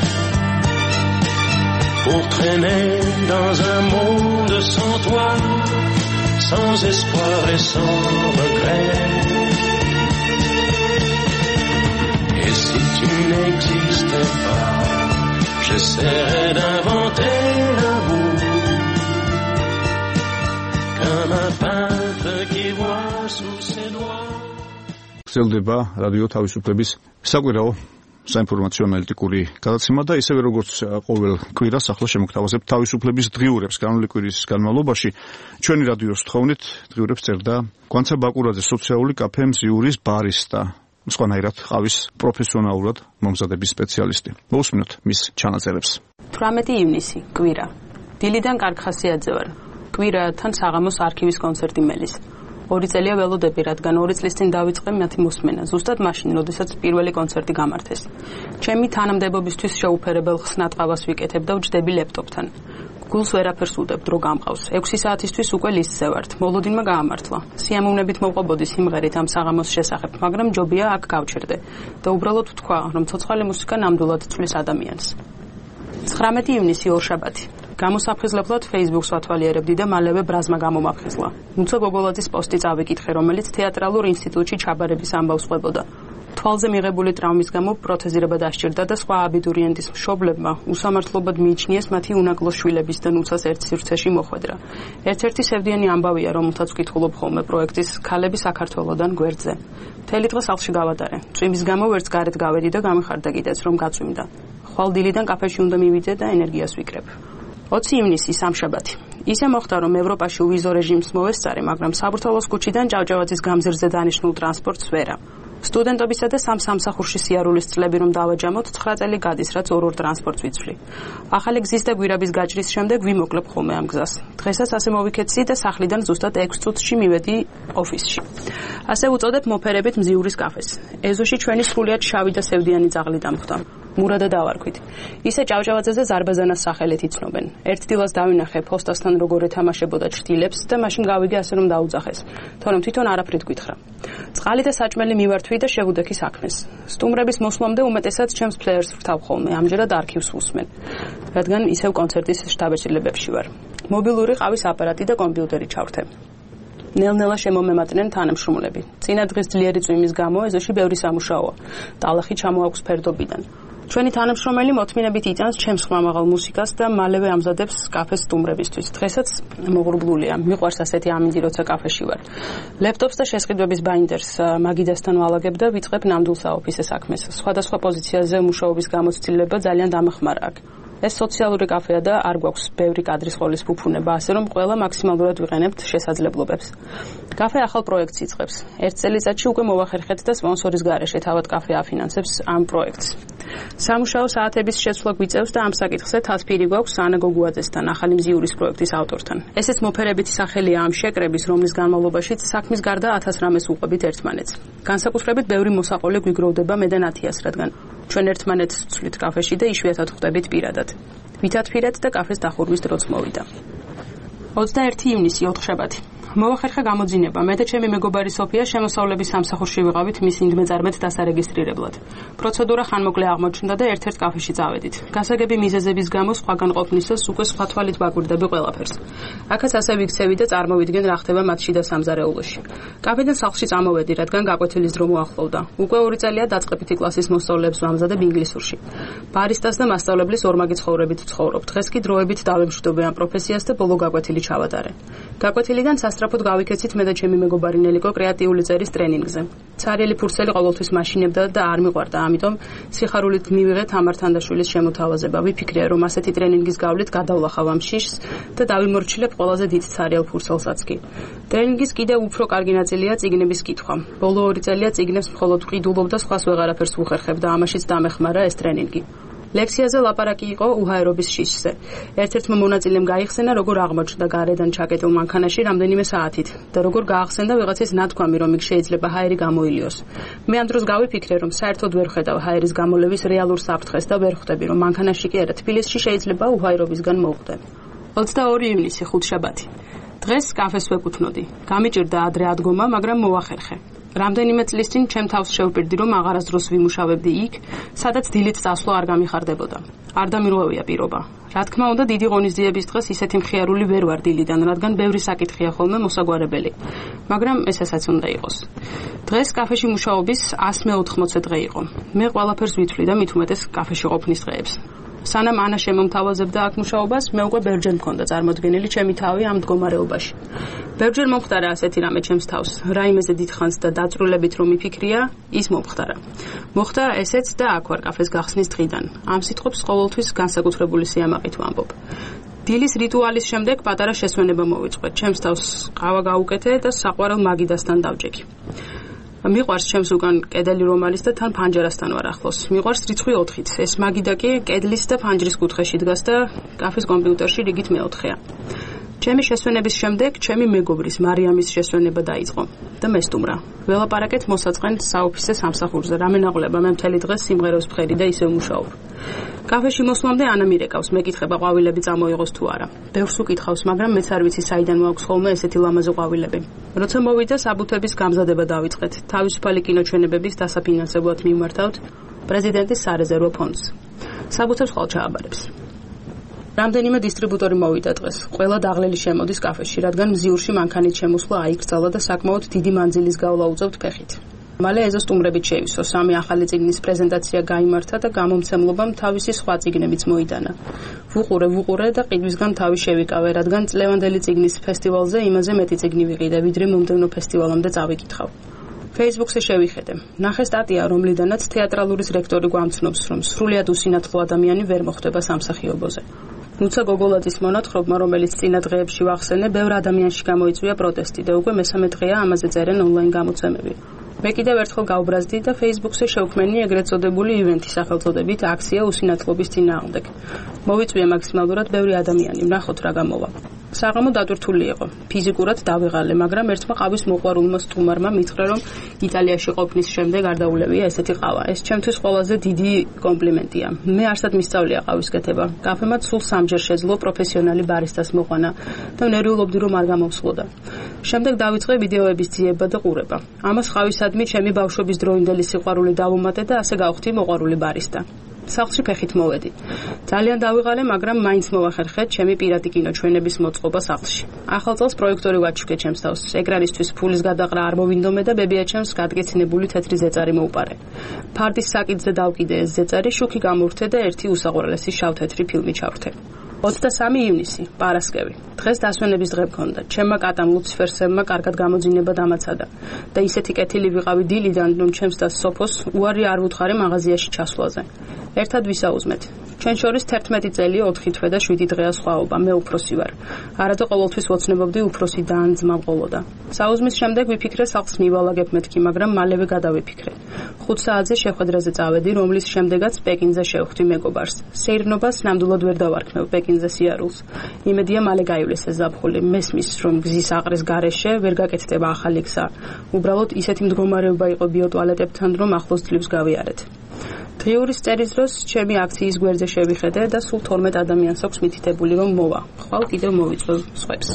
Pour traîner dans un monde sans toi, sans espoir et sans regret. Et si tu n'existais pas, j'essaierais d'inventer l'amour. Comme un peintre qui voit sous ses doigts.
გრძელდება რადიო თავისუფლების საკვირაო საინფორმაციო ანალიტიკური გადაცემა და ისევე როგორც ყოველ კვირას ახლა შემოგთავაზებთ თავისუფლების დღიურებს. განული კვირის განმავლობაში ჩვენი რადიოს თხოვნით დღიურებს წერდა კვანცა ბაკურაძე, სოციალური კაფე მზიურის ბარისტა, სხვანაირად ყავის პროფესიონალურად მომზადების სპეციალისტი. მოусმინოთ მის ჩანაწერებს.
თვრამეტი ივნისი, კვირა. დილიდან კარგ ხასიათზე ვარ. კვირა თან საღამოს არქივის კონცერტი მელის. ორი წელია ველოდები, რადგან ორი წლის წინ დავიწყე მათი მოსმენა, ზუსტად მაშინ, როდესაც პირველი კონცერტი გამართეს. ჩემი თანამდებობისთვის შეუფერებელ ხსნატყავას ვიკეთებ და ვჯდები ლეპტოპთან. გულს ვერაფერს უდებ, დრო გამყავს. ექვსი საათისთვის უკვე ლისტზე ვართ. მოლოდინმა გაამართლა. სიამოვნებით მოვყვებოდი სიმღერით ამ საღამოს შესახებ, მაგრამ ჯობია აქ გავჩერდე და უბრალოდ ვთქვა, რომ ცოცხალი მუსიკა ნამდვილად ცვლის ადამიანს. ცხრამეტი ივნისი, ორშაბათი. გამოსაფხიზლებლად Facebook-ს ვათვალიერებდი და მალევე ბრაზმა გამომაფხიზლა. თუმცა გოგოლაძის პოსტი წავიკითხე, რომელიც თეატრალურ ინსტიტუტში ჩაბარების ამბავს ყვებოდა. თვალზე მიღებული ტრაუმის გამო პროთეზირება დასჭირდა და სხვა აბიტურიენტის მშობლებმა უსამართლობად მიიჩნიეს მათი უნაკლო შვილებისგან უცას ერთ სივრცეში მოხვედრა. ერთ-ერთი სევდიანი ამბავია, რომელთაც ვკითხულობ ხოლმე პროექტის ქალები საქართველოდან გვერდზე. მთელი დღე სახლში გავატარე. წვიმის გამო ვერც გარეთ გავედი და გამიხარდა კიდეც რომ გაწვიმდა. ხვალ დილიდან კაფეში უნდა მივიდე და ენერგიას ვიკრებ. ოცი ივნისი სამშაბათი. ისე მოხდა რომ ევროპაში ვიზო რეჟიმს მოვესწარე, მაგრამ საბურთალოს ქუჩიდან ჭავჭავაძის გამზირზე დანიშნულ ტრანსპორტს ვერა. სტუდენტობისა და სამ სამსახურში სიარულის წლები რომ დავაჯამოთ, ცხრა წელი გადის, რაც ორ-ორ ტრანსპორტს ვიცვლი. ახალი გზის და გვირაბის გაჭრის შემდეგ ვიმოკლებ ხოლმე ამ გზას. დღესაც ასე მოვიქეცი და სახლიდან ზუსტად ექვს წუთში მივედი ოფისში. ასე უწოდებ მოფერებით მზიურის კაფეს. ეზოში ჩვენი სრულიად შავი და სევდიანი ძაღლი დამხვდა. მურადა დავარქვით. ისე ჭავჭავაძეზე ზარბაზანას სახელით იცნობენ. ერთ დილას დავინახე ფოსტასთან როგორ ეთამაშებოდა ჭრილებს და მაშინ გავიგე ასე რომ დაუძახეს, თორემ თვითონ არაფრით გითხრა. წყალი და საჭმელი მივართვი და შევუდექი საქმეს. სტუმრების მოსვლამდე უმეტესად ჩემს ფლეერს ვრთავ ხოლმე, ამჯერად არქივს ვუსმენ, რადგან ისევ კონცერტის შტაბ-ეჭრილებებში ვარ. მობილური ყავის აპარატი და კომპიუტერი ჩავრთე. ნელ-ნელა შემომემატნენ თანამშრომლები. წინა დღის ძლიერი წვიმის გამო ეზოში ბევრი სამუშაოა. ტალახი ჩამოაქვს ფერდობიდან. ჩვენი თანამშრომელი მოთმინებით იწანს ჩემს ხმამაღალ მუსიკას და მალევე ამზადებს კაფეს სტუმრებისთვის. დღესაც მოღრუბლულია. მიყვარს ასეთი ამინდი, როცა კაფეში ვარ. ლეპტოპს და შესყიდვების ბაინდერს მაგიდასთან ვალაგებ და ვიწყებ ნამდვილ საოფისე საქმეს. სხვადასხვა პოზიციაზე მუშაობის გამოცდილება ძალიან დამეხმარა აქ. ეს სოციალური კაფეა და არ გვაქვს ბევრი კადრის ყოლის ფუფუნება, ასე რომ ყველა მაქსიმალურად ვიყენებთ შესაძლებლობებს. კაფე ახალ პროექტს იწყებს. ერთ წელიწადში უკვე მოვახერხეთ და სპონსორის გარეშე თავად კაფე აფინანსებს ამ პროექტს. სამუშაო საათების შეცვლა გვიწევს და ამ საკითხზე თათფირი გვაქვს ანა გოგუაძესთან, ახალი მზიურის პროექტის ავტორთან. ესეც მოფერებითი სახელია ამ შეკრების, რომლის განმავლობაშიც საქმის გარდა ათას რამეს უყვებით ერთმანეთს. განსაკუთრებით ბევრი მოსაყოლე გვიგროვდება მე და ნათიას, რადგან ჩვენ ერთმანეთს ვცვლით კაფეში და იშვიათად ხვდებით პირადად. ვითათფირეთ და კაფეს დახურვის დროც მოვიდა. ოცდაერთი ივნისი ოთხშაბათი. მოვახერხე გამოძინება. მე და ჩემი მეგობარი სოფია შემოსავლების სამსახურში ვიყავით მის ინდმეწარმეთ დასარეგისტრირებლად. პროცედურა ხანმოკლე აღმოჩნდა და ერთ-ერთ კაფეში წავედით. გასაგები მიზეზების გამო სხვაგან ყოფნისას უკვე სხვა თვალით ვაკვირდები ყველაფერს. აქაც ასე ვიქცევი და წარმოვიდგენ რა ხდება მათ შიდა სამზარეულოში. კაფედან სახლში წამოვედი, რადგან გაკვეთილის დრო მოახლოვდა. უკვე ორი წელია დაწყებითი კლასის მოსწავლეებს ვამზადებ ინგლისურში. ბარისტას და მასწავლებლის ორმაგი ცხოვრებით ვცხოვრობ. დღეს კი დროებით დავემშვიდობე ამ პროფესიას და ბოლო გაკვეთილი ჩავატარე. გაკვეთილიდან სასწრაფოდ გავიქეცით მე და ჩემი მეგობარი ნელიკო კრეატიული წერის ტრენინგზე. ცარიელი ფურცელი ყოველთვის მაშინებდა და არ მიყვარდა, ამიტომ სიხარულით მივიღე თამარ თანდაშვილის შემოთავაზება. ვიფიქრე, რომ ასეთი ტრენინგის გავლით გადავლახავ ამ შიშს და დავიმორჩილებ ყველაზე დიდ ცარიელ ფურცელსაც კი. ტრენინგის კიდევ უფრო კარგი ნაწილია წიგნების კითხვა. ბოლო ორი წელია წიგნებს მხოლოდ ვყიდულობ და სხვას ვეღარაფერს ვუხერხებ და ამაშიც დამეხმარა ეს ტრენინგი. ლექციაზე ლაპარაკი იყო უჰაერობის შიშზე. ერთ-ერთმა მონაწილემ გაიხსენა, როგორ აღმოჩნდა გარედან ჩაკეტილ მანქანაში რამდენიმე საათით და როგორ გაახსენდა ვიღაცის ნათქვამი, რომ იქ შეიძლება ჰაერი გამოილიოს. მე ამ დროს გავიფიქრე, რომ საერთოდ ვერ ხედავ ჰაერის გამოლევის რეალურ საფრთხეს და ვერ ხვდები, რომ მანქანაში კი არა, თბილისში შეიძლება უჰაერობისგან მოვხვდე. ოცდაორი ივნისი ხუთშაბათი. დღეს კაფეს ვეკუთვნოდი. გამიჭირდა ადრე ადგომა, მაგრამ მოვახერხე. რამდენიმე წლის წინ ჩემ თავს შევპირდი, რომ აღარასდროს ვიმუშავებდი იქ, სადაც დილით წასვლა არ გამიხარდებოდა. არ დამირღვევია პირობა. რა თქმა უნდა, დიდი ღონისძიების დღეს ისეთი მხიარული ვერ ვარ დილიდან, რადგან ბევრი საკითხია ხოლმე მოსაგვარებელი. მაგრამ ესესაც უნდა იყოს. დღეს კაფეში მუშაობის ას მეოთხმოცე დღე იყო. მე ყველაფერს ვითვლი და მით უმეტეს კაფეში ყოფნის დღეებს. სანამ ანა შემომთავაზებდა აქ მუშაობას, მე უკვე ბევრჯერ მქონდა წარმოდგენილი ჩემი თავი ამ მდგომარეობაში. ბევრჯერ მომხდარა ასეთი რამე ჩემს თავს, რაიმეზე დიდხანს და დაწვრილებით რომ მიფიქრია, ის მომხდარა. მოხდა ესეც და აქ ვარ კაფეს გახსნის დღიდან. ამ სიტყვებს ყოველთვის განსაკუთრებული სიამაყით ვამბობ. დილის რიტუალის შემდეგ პატარა შესვენება მოვიწყეთ. ჩემს თავს ყავა გავუკეთე და საყვარელ მაგიდასთან დავჭექი. მიყვარს ჩემს უკან კედელი რომ არის და თან ფანჯერასთან ვარ ახლოს. მიყვარს რიცხვი ოთხით. ეს მაგიდა კი კედლის და ფანჯრის კუთხეში დგას და კაფის კომპიუტერში რიგით მეოთხეა. ჩემი შესვენების შემდეგ ჩემი მეგობრის მარიამის შესვენება დაიწყო და მესტუმრა. ველაპარაკეთ მოსაწყენ საოფისე სამსახურზე. რამე ნაღლება, მე მთელი დღე სიმღერებს ვხერი და ისევ მუშაობ. კაფეში მოსვლამდე ანა მირეკავს, მეკითხება ყვავილები წამოიღოს თუ არა. ბევრს უკითხავს, მაგრამ მეც არ ვიცი საიდან მოაქვს ხოლმე ესეთი ლამაზი ყვავილები. როცა მოვიდა, საბუთების გამზადება დავიწყეთ. თავისუფალი კინოჩვენებების დასაფინანსებლად მიმართავთ პრეზიდენტის სარეზერვო ფონდს. საბუთებს ხვალ ჩააბარებს. რამდენიმე დისტრიბუტორი მოვიდა დღეს. ყველა დაღლილი შემოდის კაფეში, რადგან მზიურში მანქანით შემოსვლა აიკრძალა და საკმაოდ დიდი მანძილის გავლა უწევთ ფეხით. მალე ეზო სტუმრებით შეივსო, სამი ახალი წიგნის პრეზენტაცია გაიმართა და გამომცემლობამ თავისი სხვა წიგნებიც მოიტანა. ვუყურე, ვუყურე და ყიდვისგან თავი შევიკავე, რადგან წლევანდელი წიგნის ფესტივალზე იმაზე მეტი წიგნი ვიყიდე, ვიდრე მომდევნო ფესტივალამდე წავიკითხავ. Facebook-ზე შევიხედე. ნახე სტატია, რომლიდანაც თეატრალურის რექტორი გვამცნობს, რომ სრულიად უსინათლო ადამიანი ვერ მოხვდება სამსახიობოზე. ნუცა გოგოლაძის მონათხრობმა, რომელიც წინა დღეებში ვახსენე, ბევრ ადამიანში გამოიწვია პროტესტი და უკვე მესამე დღეა ამაზე წერენ ონლაინ გამოცემები. მე კიდევ ერთხელ გავბრაზდი და Facebook-ზე შევქმენი ეგრეთ წოდებული ივენთი სახელწოდებით აქცია უსინათლობის წინააღმდეგ. მოვიწვია მაქსიმალურად ბევრი ადამიანი, ვნახოთ რა გამოვა. საღამო დატვირთული იყო. ფიზიკურად დავიღალე, მაგრამ ერთმა ყავის მოყვარულმა სტუმარმა მითხრა, რომ იტალიაში ყოფნის შემდეგ არ დაულევია ესეთი ყავა. ეს ჩემთვის ყველაზე დიდი კომპლიმენტია. მე არსად მისწავლია ყავის კეთება. კაფემაც სულ სამჯერ შეძლო პროფესიონალი ბარისტას მოყვანა და ნერვიულობდი, რომ არ გამოვსყოდა. შემდეგ დავიწყე ვიდეოების ძიება და ყურება. ამას ყავისადმი ჩემი ბავშვობის დროინდელი სიყვარული დავუმატე და ასე გავხდი მოყვარული ბარისტა. სახლში ფეხით მოვედი. ძალიან დავიღალე, მაგრამ მაინც მოვახერხე ჩემი პირადი კინოჩვენების მოწყობა სახლში. ახალ წელს პროექტორი ვაჩუქე ჩემს თავს. ეკრანისთვის ფულის გადაყრა არ მოვინდომე და ბებია ჩემს გადგეცინებული თეთრი ზეწარი მოუპარე. ფარდის საკითხზე დავკიდე ეს ზეწარი, შუქი გამურთე და ერთი უსაყვარლესი შავ-თეთრი ფილმი ჩავრთე. ოცდასამი ივნისი, პარასკევი. დღეს დასვენების დღე მქონდა. ჩემმა კატამ ლუციფერსებმა კარგად გამოძინება დამაცადა და ისეთი კეთილი ვიყავი დილიდან, რომ ჩემს და სოფოს უარი არ ვუთხარი მაღაზიაში ჩასვლაზე. ერთად ვისაუზმეთ. ჩვენ შორის თერთმეტი წელი, ოთხი თვე და შვიდი დღეა სხვაობა. მე უფროსი ვარ. არადა ყოველთვის ვოცნებობდი უფროსი და ან ძმა მყოლოდა. საუზმის შემდეგ ვიფიქრე სახლს მივალაგებ მეთქი, მაგრამ მალევე გადავიფიქრე. ხუთ საათზე შეხვედრაზე წავედი, რომლის შემდეგაც პეკინზე შევხვდი მეგობარს. სეირნობას ნამდვილად ვერ დავარქმევ პეკინზე სიარულს. იმედია მალე გაივლეს ეს ზაფხული. მესმის, რომ გზის აყრის გარეშე ვერ გაკეთდება ახალი გზა. უბრალოდ ისეთი მდგომარეობა იყო ბიოტუალეტებთან, რომ ახლოს ძლივს გავიარეთ. დღიურის წერის დროს ჩემი აქციის გვერდზე შევიხედე და სულ თორმეტ ადამიანს აქვს მითითებული, რომ მოვა. ხვალ კიდევ მოვიწვევ სხვებს.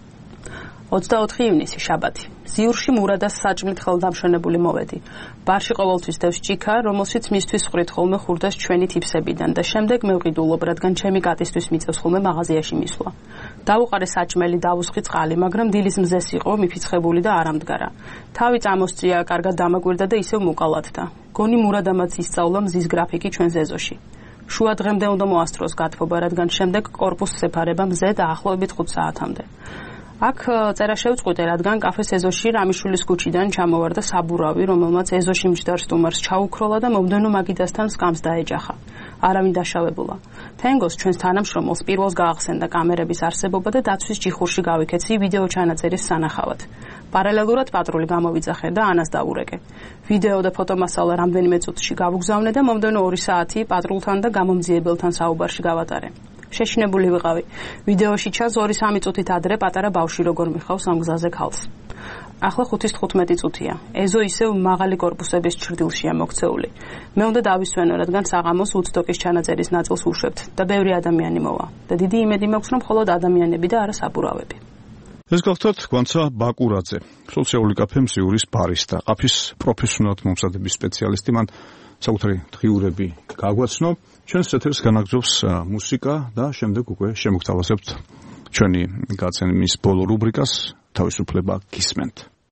ოცდაოთხი ივნისი, შაბათი. ზიურში მურადას საჭმლით ხელდამშვენებული მოვედი. ბარში ყოველთვის დევს ჭიქა, რომელშიც მისთვის ვყრით ხოლმე ხურდას ჩვენი თიფსებიდან და შემდეგ მევყიდულობ, რადგან ჩემი კატისთვის მიწევს ხოლმე მაღაზიაში მისვლა. დავუყარე საჭმელი, დავუსხი წყალი, მაგრამ დილის მზეს იყო, მიფიცხებული და არ ამდგარა. თავი წამოსწია, კარგად დამაკვირდა და ისევ მოკალათდა. გონი მურადამაც ისწავლა მზის გრაფიკი ჩვენს ეზოში. შუა დღემდე უნდა მოასწროს გათბობა, რადგან შემდეგ კორპუსს ეფარება მზე დაახლოებით ხუთ საათამდე. აქ წერა შევწყვიტე, რადგან კაფეს ეზოში რამიშვილის ქუჩიდან ჩამოვარდა საბურავი, რომელმაც ეზოში მჯდარ სტუმარს ჩაუქროლა და მომდევნო მაგიდასთან სკამს დაეჯახა. არავინ დაშავებულა. თენგოს ჩვენს თანამშრომელს პირველს გაახსენდა კამერების არსებობა და დაცვის ჯიხურში გავიქეცი ვიდეო ჩანაწერის სანახავად. პარალელურად პატრული გამოვიძახე და ანას დაურეკე. ვიდეო და ფოტომასალა რამდენიმე წუთში გავუგზავნე და მომდევნო ორი საათი პატრულთან და გამომძიებელთან საუბარში გავატარე. შეშინებული ვიყავი. ვიდეოში ჩანს ორი სამი წუთით ადრე პატარა ბავშვი როგორ მიხავს ამ გზაზე ქალს. ახლა ხუთის თხუთმეტი წუთია. ეზო ისევ მაღალი კორპუსების ჩრდილშია მოქცეული. მე უნდა დავისვენო, რადგან საღამოს უცდოკის ჩანაწერის ნაწილს უშვებთ და ბევრი ადამიანი მოვა. და დიდი იმედი მაქვს, რომ მხოლოდ ადამიანები და არა საბურავები.
ეს გახლავთ გვანცა ბაკურაძე, სოციალური კაფე მზიურის ბარისტა, ყაფის პროფესიონალად მომზადების სპეციალისტი. მან საკუთარი დღიურები გაგვაცნო. ჩვენს ეთერს განაგრძობს მუსიკა და შემდეგ უკვე შემოგთავაზებთ ჩვენი გაცემის ბოლო რუბრიკას თავისუფლება გისმენთ.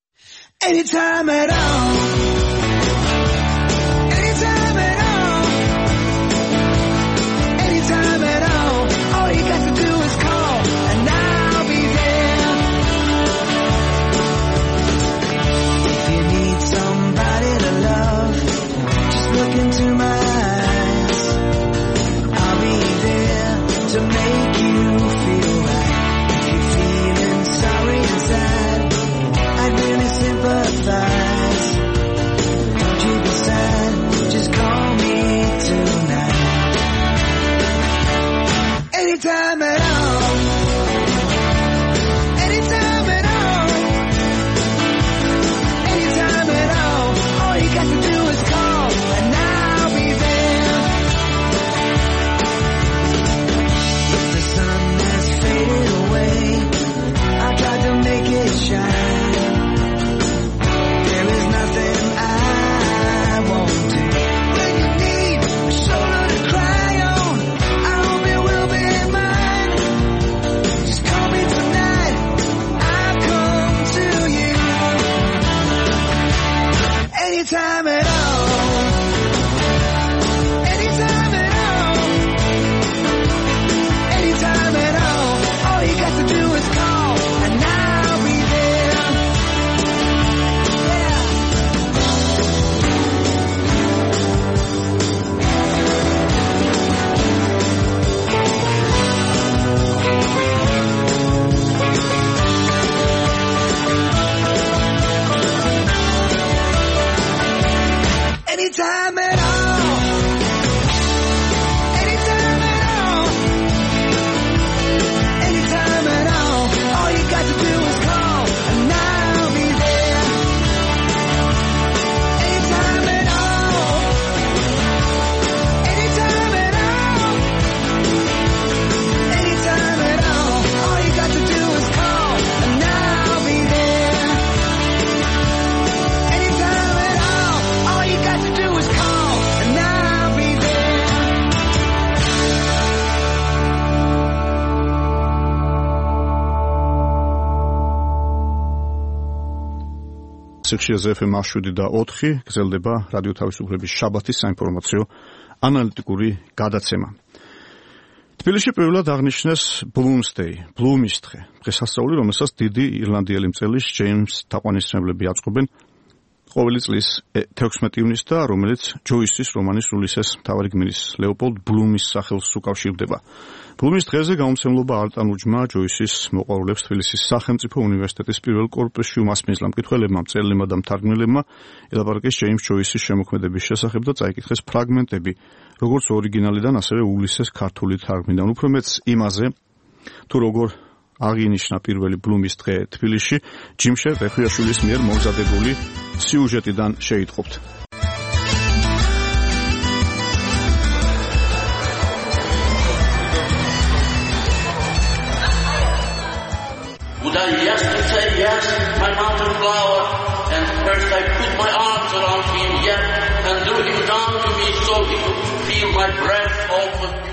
Anytime at all. Anytime at all. Anytime at all. All you got to do is call and I'll be there. If you need somebody to love, just look into my eyes. I'll be there to make you feel right. If you're feeling sorry inside, I'd really sympathize. Don't you be sad, just call me tonight. Anytime at all. Anytime at all. Anytime at all. All you got to do is call and I'll be there.
სიხშირეზე ეფ ემ შვიდი და ოთხი გრძელდება რადიო თავისუფლების შაბათის საინფორმაციო ანალიტიკური გადაცემა. თბილისში პირველად აღნიშნეს ბლუმსდეი, ბლუმის დღე. დღესასწაული, რომელსაც დიდი ირლანდიელი მწერლის ჯეიმს თაყვანისმცემლები აწყობენ ყოველი წლის თექვსმეტი ივნისს და რომელიც ჯოისის რომანის სულისეს მთავარი გმირის ლეოპოლდ ბლუმის სახელს უკავშირდება. ბლუმის დღეზე გამომცემლობა არ ტანუჯმა ჯოისის მოყვარულებს თბილისის სახელმწიფო უნივერსიტეტის პირველ კორპუსში უმასპინძლა მკითხველებმა, მწერლებმა და მთარგმნელებმა ელაპარაკეს ჯეიმს ჯოისის შემოქმედების შესახებ და წაიკითხეს ფრაგმენტები, როგორც ორიგინალიდან, ასევე ულისეს ქართული თარგმნიდან. უფრო მეც იმაზე, თუ როგორ აღინიშნა პირველი ბლუმის დღე თბილისში, ჯიმშე ვეხვიაშვილის მიერ მომზადებული სიუჟეტიდან შეიტყობთ.
Would I yes to say yes, my mountain flower, and first I put my arms around him yet, and drew him down to me so he could feel my breath all perfume.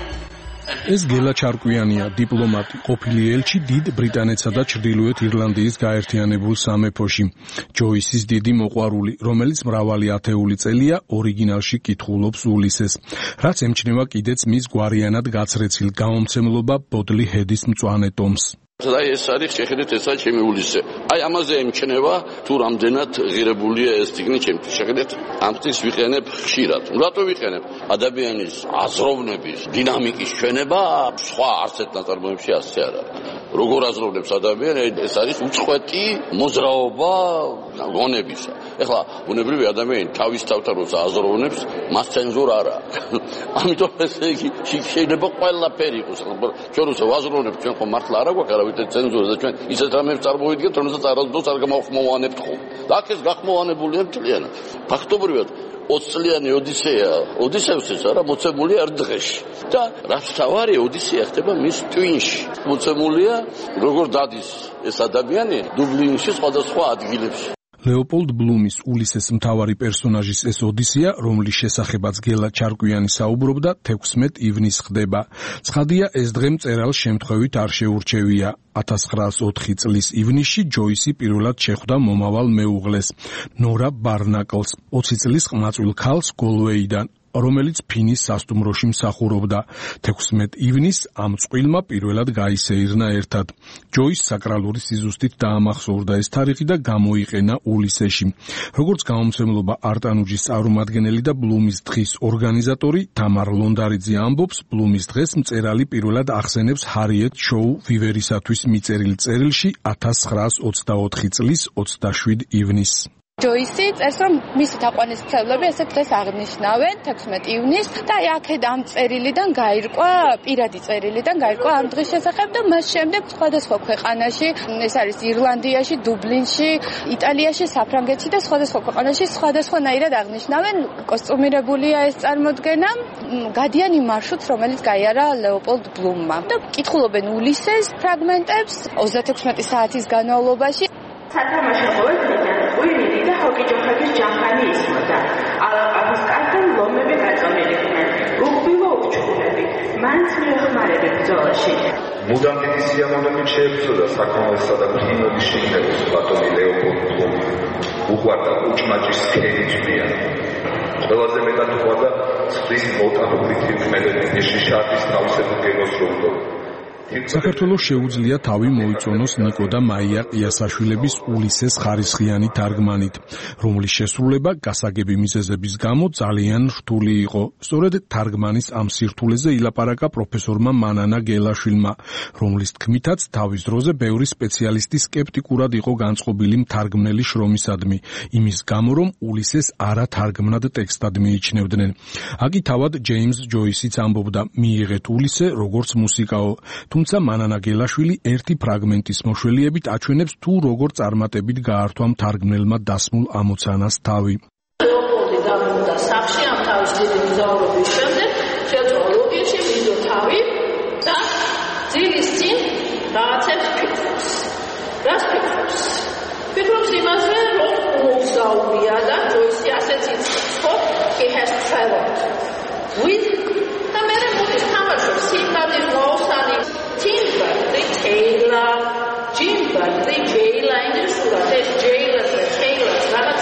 ეს გელა ჩარკვიანია, დიპლომატი, ყოფილი ელჩი დიდ ბრიტანეთსა და ჩრდილოეთ ირლანდიის გაერთიანებულ სამეფოში. ჯოისის დიდი მოყვარული, რომელიც მრავალი ათეული წელია ორიგინალში კითხულობს ულისეს. რაც ემჩნევა კიდეც მის გვარიანად გაცრეცილ გამომცემლობა ბოდლი ჰედის მწვანე ტომს.
აი ეს არის შეხედეთ ესა ჩემი ულისე. აი ამაზე ემჩნევა თუ რამდენად ღირებულია ეს ტექნიკა ჩემთვის. შეხედეთ ამ ტექს ვიყენებ ხშირად. რატო ვიყენებ? ადამიანის აზროვნების დინამიკის ჩვენება სხვა არც ერთ ნაწარმოებში ასე არ არის. როგორ აზროვნებს ადამიანი, ეს არის უწყვეტი მოძრაობა გონებისა. ეხლა ბუნებრივი ადამიანი თავის თავთან როცა აზროვნებს, მას ცენზურა არ აქვს. ამიტომ ესე იგი შეიძლება ყველაფერი იყოს. ჩვენ როცა ვაზროვნებთ, ჩვენ ხომ მართლა არ აქვს არავითარ ცენზურას და ჩვენ ისეთ რამებს წარმოვიდგენთ, რომელსაც არასდროს არ გამოხმოვანებთ ხომ. და აქ ეს გახმოვანებულია მთლიანად. ფაქტობრივად ოცი წლიანი ოდისეა, ოდისევსის არა მოცემულია ერთ დღეში. და რაც თავარია, ოდისეა ხდება მის ტვინში. მოცემულია როგორ დადის ეს ადამიანი დუბლინში სხვადასხვა ადგილებში.
ლეოპოლდ ბლუმის ულისეს მთავარი პერსონაჟის ეს ოდისეა, რომლის შესახებაც გელა ჩარკვიანი საუბრობდა, თექვსმეტ ივნისს ხდება. ცხადია, ეს დღე მწერალს შემთხვევით არ შეურჩევია. ათას ცხრაას ოთხი წლის ივნისში ჯოისი პირველად შეხვდა მომავალ მეუღლეს, ნორა ბარნაკლს, ოცი წლის ყმაწვილ ქალს გოლვეიდან, რომელიც ფინის სასტუმროში მსახურობდა. თექვსმეტ ივნისს ამ წყვილმა პირველად გაისეირნა ერთად. ჯოის საკრალური სიზუსტით დაამახსოვრდა ეს თარიღი და გამოიყენა ულისეში. როგორც გამომცემლობა არტანუჯის წარმომადგენელი და ბლუმის დღის ორგანიზატორი თამარ ლონდარიძე ამბობს, ბლუმის დღეს მწერალი პირველად ახსენებს ჰარიეტ შოუ ვივერისათვის მიწერილ წერილში ათას ცხრაას ოცდაოთხი წლის ოცდაშვიდ ივნისს.
ჯოისი წერს, რომ მისი თაყვანისმცემლები ესე დღეს აღნიშნავენ თექვსმეტ ივნისს და აქეთ ამ წერილიდან გაირკვა, პირადი წერილიდან გაირკვა ამ დღის შესახებ და მას შემდეგ სხვადასხვა ქვეყანაში, ეს არის ირლანდიაში, დუბლინში, იტალიაში, საფრანგეთში და სხვადასხვა ქვეყანაში სხვადასხვანაირად აღნიშნავენ. კოსტუმირებულია ეს წარმოდგენა, გადიან იმ მარშრუტს, რომელიც გაიარა ლეოპოლდ ბლუმმა და კითხულობენ ულისეს ფრაგმენტებს ოცდათექვსმეტი საათის განმავლობაში.
სათამაშო ყოველდღიდან ყვირილი და ჰოკი-ჯოხების ჯამხანი ისმოდა. ალაყაფის კართან ლომები გაწონილიყვნენ. უხბილო უჩქურები, მანც მიეხმარები ბრძოლაში.
მუდამ დიდი სიამოვნებით შეებრძოდა საქონლისა და ფრინველის შიგნებას ბატონი ლეოპოლდ ბლუმი. უყვარდა უჭმაჭის სქელი წვია. ყველაზე მეტად უყვარდა ცხვრის მოტანილი თირკმელები, შიშარის თავისებურ გემოს როლდო.
საქართველოს შეუძლია თავი მოიწონოს ნიკო და მაია ყიასაშვილების ულისეს ხარისხიანი თარგმანით, რომლის შესრულება გასაგები მიზეზების გამო ძალიან რთული იყო. სწორედ თარგმანის ამ სირთულეზე ილაპარაკა პროფესორმა მანანა გელაშვილმა, რომლის თქმითაც თავის დროზე ბევრი სპეციალისტი სკეპტიკურად იყო განწყობილი მთარგმნელი შრომისადმი, იმის გამო რომ ულისეს არათარგმნად ტექსტად მიიჩნევდნენ. აქ თავად ჯეიმს ჯოისიც ამბობდა, მიიღეთ ულისე როგორც მუსიკაო. თუმცა მანანა გელაშვილი ერთი ფრაგმენტის მოშველიებით აჩვენებს თუ როგორ წარმატებით გაართვა მთარგმნელმა დასმულ ამოცანას თავი.
ლეოპოლდი დაბრუნდა სახლში ამ თავის დიდი მგზავრობის შემდეგ, შეძლო ლოგიაში მიდო თავი და ძილის წინ რაღაცებს ფიქრობს. რას ფიქრობს? ფიქრობს იმაზე, რომ მოგზაურია და ჯოისი ასეც იცის, ხო? He has traveled with და მე მოდის თამაშობს სიმღერის მოუსანი Timber, Taylor, Jimber, Jayla, and the Sura, Jayla, Taylor,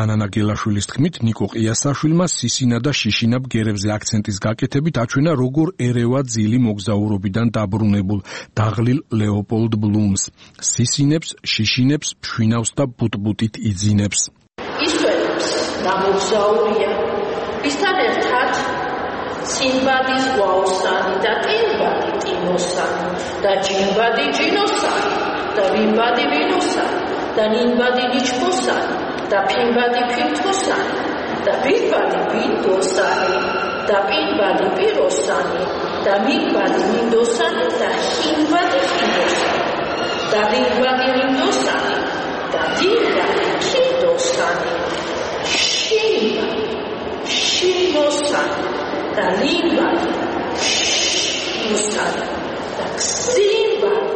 ლანანა გელაშვილის თქმით, ნიკო ყიასაშვილმა სისინა და შიშინა ბგერებზე აქცენტის გაკეთებით აჩვენა როგორ ერევა ძილი მოგზაურობიდან დაბრუნებულ დაღლილ ლეოპოლდ ბლუმს. სისინებს, შიშინებს, ფშვინავს და ბუტბუტით იძინებს.
ისვენებს და მოგზაურია, ვისთან ერთად სინბადის გვაოსანი და ტინბადი ტინოსანი და ჯინბადი ჯინოსანი და ვინბადი ვინოსანი და ნინბადი ნიჩქოსანი და ფინბადი ფინთოსანი და ბინბადი ბინდოსანი და პინბადი პიროსანი და მინბადი მინდოსანი და ჰინბადი ჰინდოსანი და რინბადი რინდოსანი და დინბადი ქინდოსანი შინბადი შინოსანი და ლინბადი შინოსანი და ქსინბადი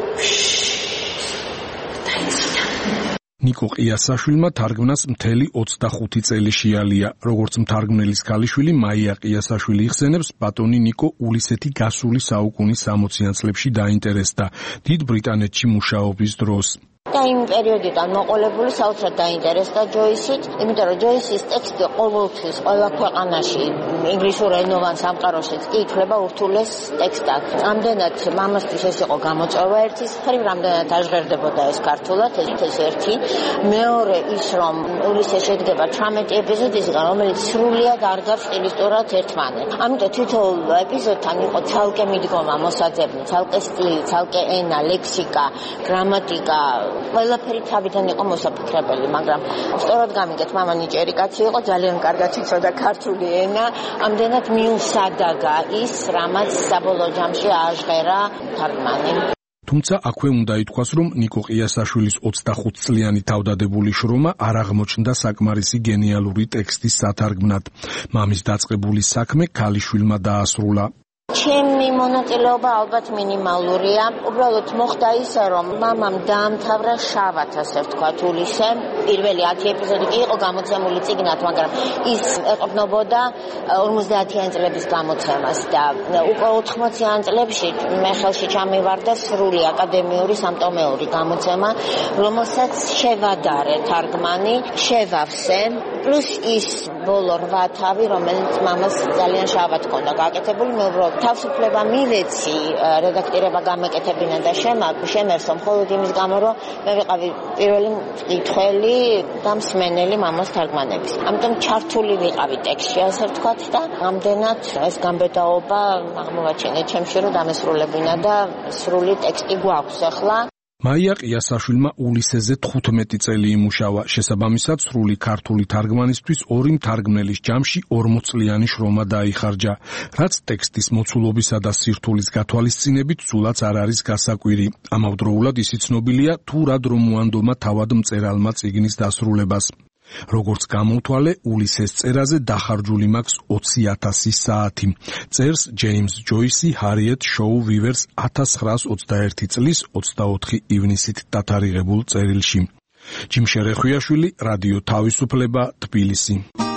ნიკო ყიასაშვილმა თარგმნას მთელი ოცდახუთი წელი შეალია. როგორც მთარგმნელის ქალიშვილი მაია ყიასაშვილი იხსენებს, ბატონი ნიკო ულისეთი გასული საუკუნის სამოციან წლებში დაინტერესდა დიდ ბრიტანეთში მუშაობის დროს.
და იმ პერიოდიდან მოყოლებული საოცრად დაინტერესდა ჯოისით, იმიტომ რომ ჯოისის ტექსტი ყოველთვის ყველა ქვეყანაში ინგლისურ ენოვან სამყაროშიც კი ითვლება ურთულეს ტექსტად. ამდენად მამასთვის ეს იყო გამოწვევა ერთის მხრივ, რამდენად აჟღერდებოდა ეს ქართულად, ეს ერთი. მეორე ის, რომ ულისე შედგება თვრამეტი ეპიზოდისგან, რომელიც სრულიად არგავს სტილისტურად ერთმანეთს. ამიტომ თითოეულ ეპიზოდთან იყო ცალკე მიდგომა მოსაძებნი, ცალკე სტილი, ცალკე ენა, ლექსიკა, გრამატიკა, ყველაფერი თავიდან იყო მოსაფიქრებელი, მაგრამ სწორად გამიგეთ, მამა ნიჭიერი კაცი იყო, ძალიან კარგად იცოდა ქართული ენა, ამდენად მიუსადაგა ის, რამაც საბოლოო ჯამში ააჟღერა თარგმანი.
თუმცა აქვე უნდა ითქვას, რომ ნიკო ყიასაშვილის ოცდახუთწლიანი თავდადებული შრომა არ აღმოჩნდა საკმარისი გენიალური ტექსტის სათარგმნად. მამის დაწყებული საქმე ქალიშვილმა დაასრულა.
ჩემი მონაწილეობა ალბათ მინიმალურია. უბრალოდ მოხდა ისე, რომ მამამ დაამთავრა შავად, ასე ვთქვათ, ულისე. პირველი ათი ეპიზოდი კი იყო გამოცემული წიგნად, მაგრამ ის ეყრდნობოდა ორმოცდაათიან წლების გამოცემას და უკვე ოთხმოციან წლებში მე ხელში ჩამივარდა სრული აკადემიური სამტომეური გამოცემა, რომელსაც შევადარე თარგმანი, შევავსე, პლუს ის ბოლო რვა თავი, რომელიც მამას ძალიან შავად ჰქონდა გაკეთებული, მე უბრალოდ თავისუფლება მივეცი რედაქტირება გამეკეთებინა და შემერსო მხოლოდ იმის გამო, რომ მე ვიყავი პირველი მკითხველი და მსმენელი მამას თარგმანების. ამიტომ ჩართული ვიყავი ტექსტში, ასე ვთქვათ და ამდენად ეს გამბედაობა აღმოვაჩინე ჩემში, რომ დამესრულებინა და სრული ტექსტი გვაქვს ახლა.
მაია ყიასაშვილმა ულისეზე თხუთმეტი წელი იმუშავა. შესაბამისად, სრული ქართული თარგმანისთვის ორი მთარგმნელის ჯამში ორმოწლიანი შრომა დაიხარჯა, რაც ტექსტის მოცულობისა და სირთულის გათვალისწინებით სულაც არ არის გასაკვირი. ამავდროულად ისიც ცნობილია, თუ რა დრო მოანდომა თავად მწერალმა წიგნის დასრულებას. როგორც გამოვთვალე, ულისეს წერაზე დახარჯული მაქვს ოცი ათასი საათი. წერს ჯეიმს ჯოისი ჰარიეტ შოუ ვივერს ათას ცხრაას ოცდაერთი წლის ოცდაოთხი ივნისით დათარიღებულ წერილში. ჯიმშე რეხვიაშვილი, რადიო თავისუფლება, თბილისი.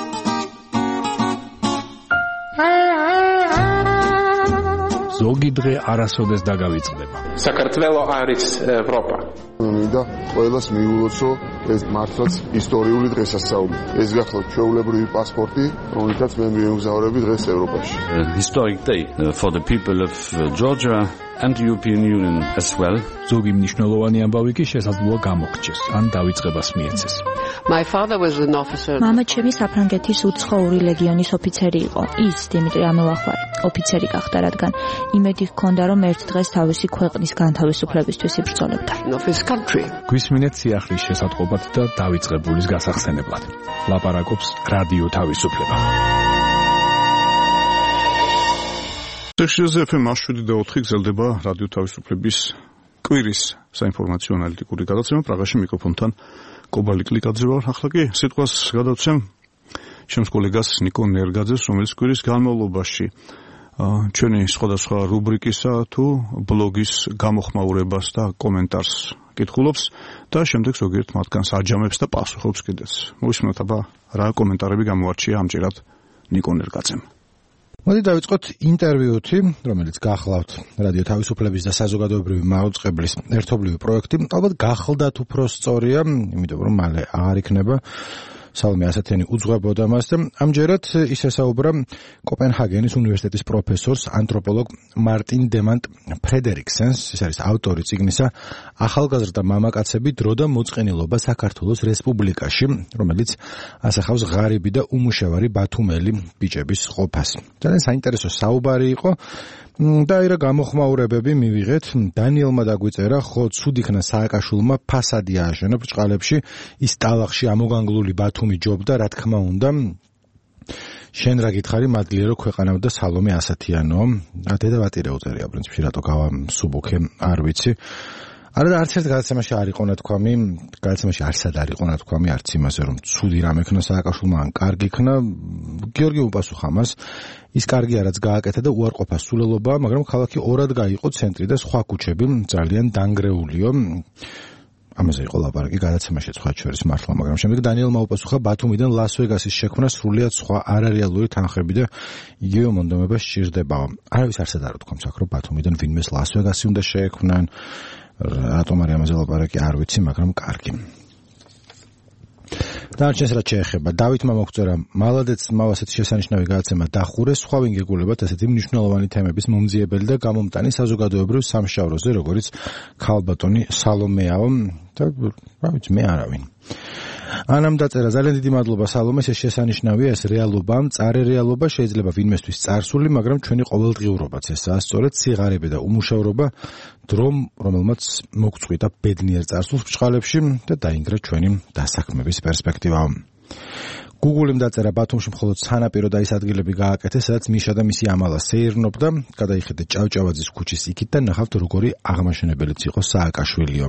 ზოგი დღე არასოდეს დაგავიწყდება.
საქართველო არის ევროპა.
მინდა ყველას მიულოცო ეს მართლაც ისტორიული დღესასწაული. ეს გახლავთ ჩვეულებრივი პასპორტი, რომელთაც მე მივემგზავრები დღეს ევროპაში.
Historic day for the people of Georgia and the European Union as well.
ზოგი მნიშვნელოვანი ამბავი კი შესაძლოა გამოხჩეს, ან დავიწყებას მიეცეს.
My father was an officer.
მამა ჩემი საფრანგეთის უცხოური ლეგიონის ოფიცერი იყო. ის დიმიტრი ამოვახვარი, ოფიცერი გახდა, რადგან იმედი ჰქონდა, რომ ერთ დღეს თავისი ქვეყნის განთავისუფლებისთვის იბრძოლებდა.
გვისმინეთ სიახლის შესატყობად და დავიწყებულის გასახსენებლად. ლაპარაკობს რადიო თავისუფლება.
ტექსტზე ეფ ემ შვიდი და ოთხი გრძელდება რადიო თავისუფლების კვირის საინფორმაციო ანალიტიკური გადაცემა. პრაღაში მიკროფონთან კობალი კლიკაძე ვარ. ახლა კი სიტყვას გადავცემ ჩემს კოლეგას ნიკო ნერგაძეს, რომელიც კვირის განმავლობაში ჩვენი სხვადასხვა რუბრიკისა თუ ბლოგის გამოხმაურებას და კომენტარს კითხულობს და შემდეგ ზოგიერთ მათგანს აჯამებს და პასუხობს კიდეც. მოვისმენთ აბა რა კომენტარები გამოარჩია ამჯერად ნიკო ნერგაძემ.
მოდი დავიწყოთ ინტერვიუთი, რომელიც გახლავთ რადიო თავისუფლების და საზოგადოებრივი მაუწყებლის ერთობლივი პროექტი. ალბათ გახლდათ უფრო სწორია, იმიტომ რომ მალე აღარ იქნება სალომე ასათიანი უძღვებოდა მას და ამჯერად ის ესაუბრა კოპენჰაგენის უნივერსიტეტის პროფესორს ანთროპოლოგ მარტინ დემანტ ფრედერიკსენს, ის არის ავტორი წიგნისა ახალგაზრდა მამაკაცები დრო და მოწყენილობა საქართველოს რესპუბლიკაში, რომელიც ასახავს ღარიბი და უმუშევარი ბათუმელი ბიჭების ყოფას. ძალიან საინტერესო საუბარი იყო და აირა გამოხმაურებები მივიღეთ. დანიელმა დაგვიწერა, ხო ცუდ იქნა სააკაშვილმა ფასადი ააშენა ბრჭყალებში, ის ტალახში ამოგანგლული ბათუმი ჯობდა, რა თქმა უნდა. შენ რა გითხარი, მადლია რომ ქვეყანავდა სალომე ასათიანო. დედავატირე უწერია პრინციპში, რატო გავამსუბუქე, არ ვიცი. არა და არც ერთ გადაცემაში არ იყო ნათქვამი, გადაცემაში არსად არ იყო ნათქვამი, არც იმაზე რომ ცუდი რამ ექნა სააკაშვილმა ან კარგი იქნა. გიორგი უპასუხა მას, ის კარგია რაც გააკეთა და უარყოფა სულელობაა, მაგრამ ქალაქი ორად გაიყო ცენტრი და სხვა ქუჩები ძალიან დანგრეულიო. ამაზე იყო ლაპარაკი გადაცემაში სხვა შორის მართლა, მაგრამ შემდეგ დანიელმა უპასუხა, ბათუმიდან ლას-ვეგასის შექმნა სრულიად სხვა არარეალური თანხები და იგივე მონდომება სჭირდებაო. არავის არსად არ უთქვამს აქ რომ ბათუმიდან ვინმეს ლას-ვეგასი უნდა შეექმნან. რატომ არის ამაზე ლაპარაკი არ ვიცი, მაგრამ კარგი. დარჩენს რაც შეეხება დავითმა მოგწერა, მალადეც მავასეთ შესანიშნავი გადაცემა დახურეს, სხვა ვინ გეგულებათ ესეთი მნიშვნელოვანი თემების მომძიებელი და გამომტანი საზოგადოებრივ სამშაბლოზე, როგორც ქალბატონი სალომეაო და რა ვიცი მე არავინ. ანამ დაწერა, ძალიან დიდი მადლობა სალომეს, ეს შესანიშნავია, ეს რეალობა, მწარე რეალობა შეიძლება ვინმესთვის წარსული, მაგრამ ჩვენი ყოველდღიურობაც ესაა, სწორედ სიღარიბე და უმუშევრობა დრომ, რომელმაც მოგწყვიტა ბედნიერ წარსულს ბრჭყალებში და დაინგრა ჩვენი დასაქმების პერსპექტივაა. გუგულიმ დაწერა, ბათუმში მხოლოდ სანაპირო და ის ადგილები გააკეთეს, სადაც მიშა და მისი ამალა სეირნობდა, გადაიხედე ჭავჭავაძის ქუჩის იქით და ნახავთ როგორი აღმაშენებელიც იყო სააკაშვილიო.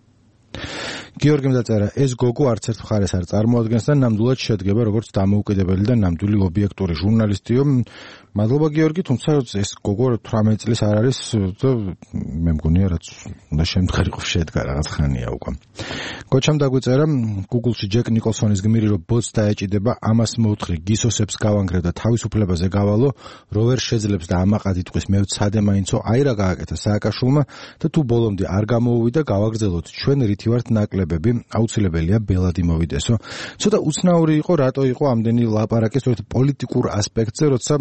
გიორგიმ დაწერა, ეს გოგო არც ერთ მხარეს არ წარმოადგენს და ნამდვილად შედგება როგორც დამოუკიდებელი და ნამდვილი ობიექტური ჟურნალისტიო. მადლობა გიორგი, თუმცა ეს გოგო თვრამეტ წლის არ არის და მე მგონია რაც უნდა შემდგარიყო შედგა რაღაც ხანია უკვე. გოჩამ დაგვიწერა, Google-ში ჯეკ ნიკოლსონის გმირი რომ ბოც დაეჭიდება, ამას მოუთხრი გისოსებს გავანგრევ და თავისუფლებაზე გავალო, რო ვერ შეძლებს და ამაყად იტყვის მე ვცადე მაინცო, აი რა გააკეთა სააკაშვილმა და თუ ბოლომდე არ გამოუვიდა, გავაგრძელოთ ჩვენ რითი ვართ ნაკლებები, აუცილებელია ბელადი მოვიდესო. ცოტა უცნაური იყო, რატო იყო ამდენი ლაპარაკი სწორედ პოლიტიკურ ასპექტზე, როცა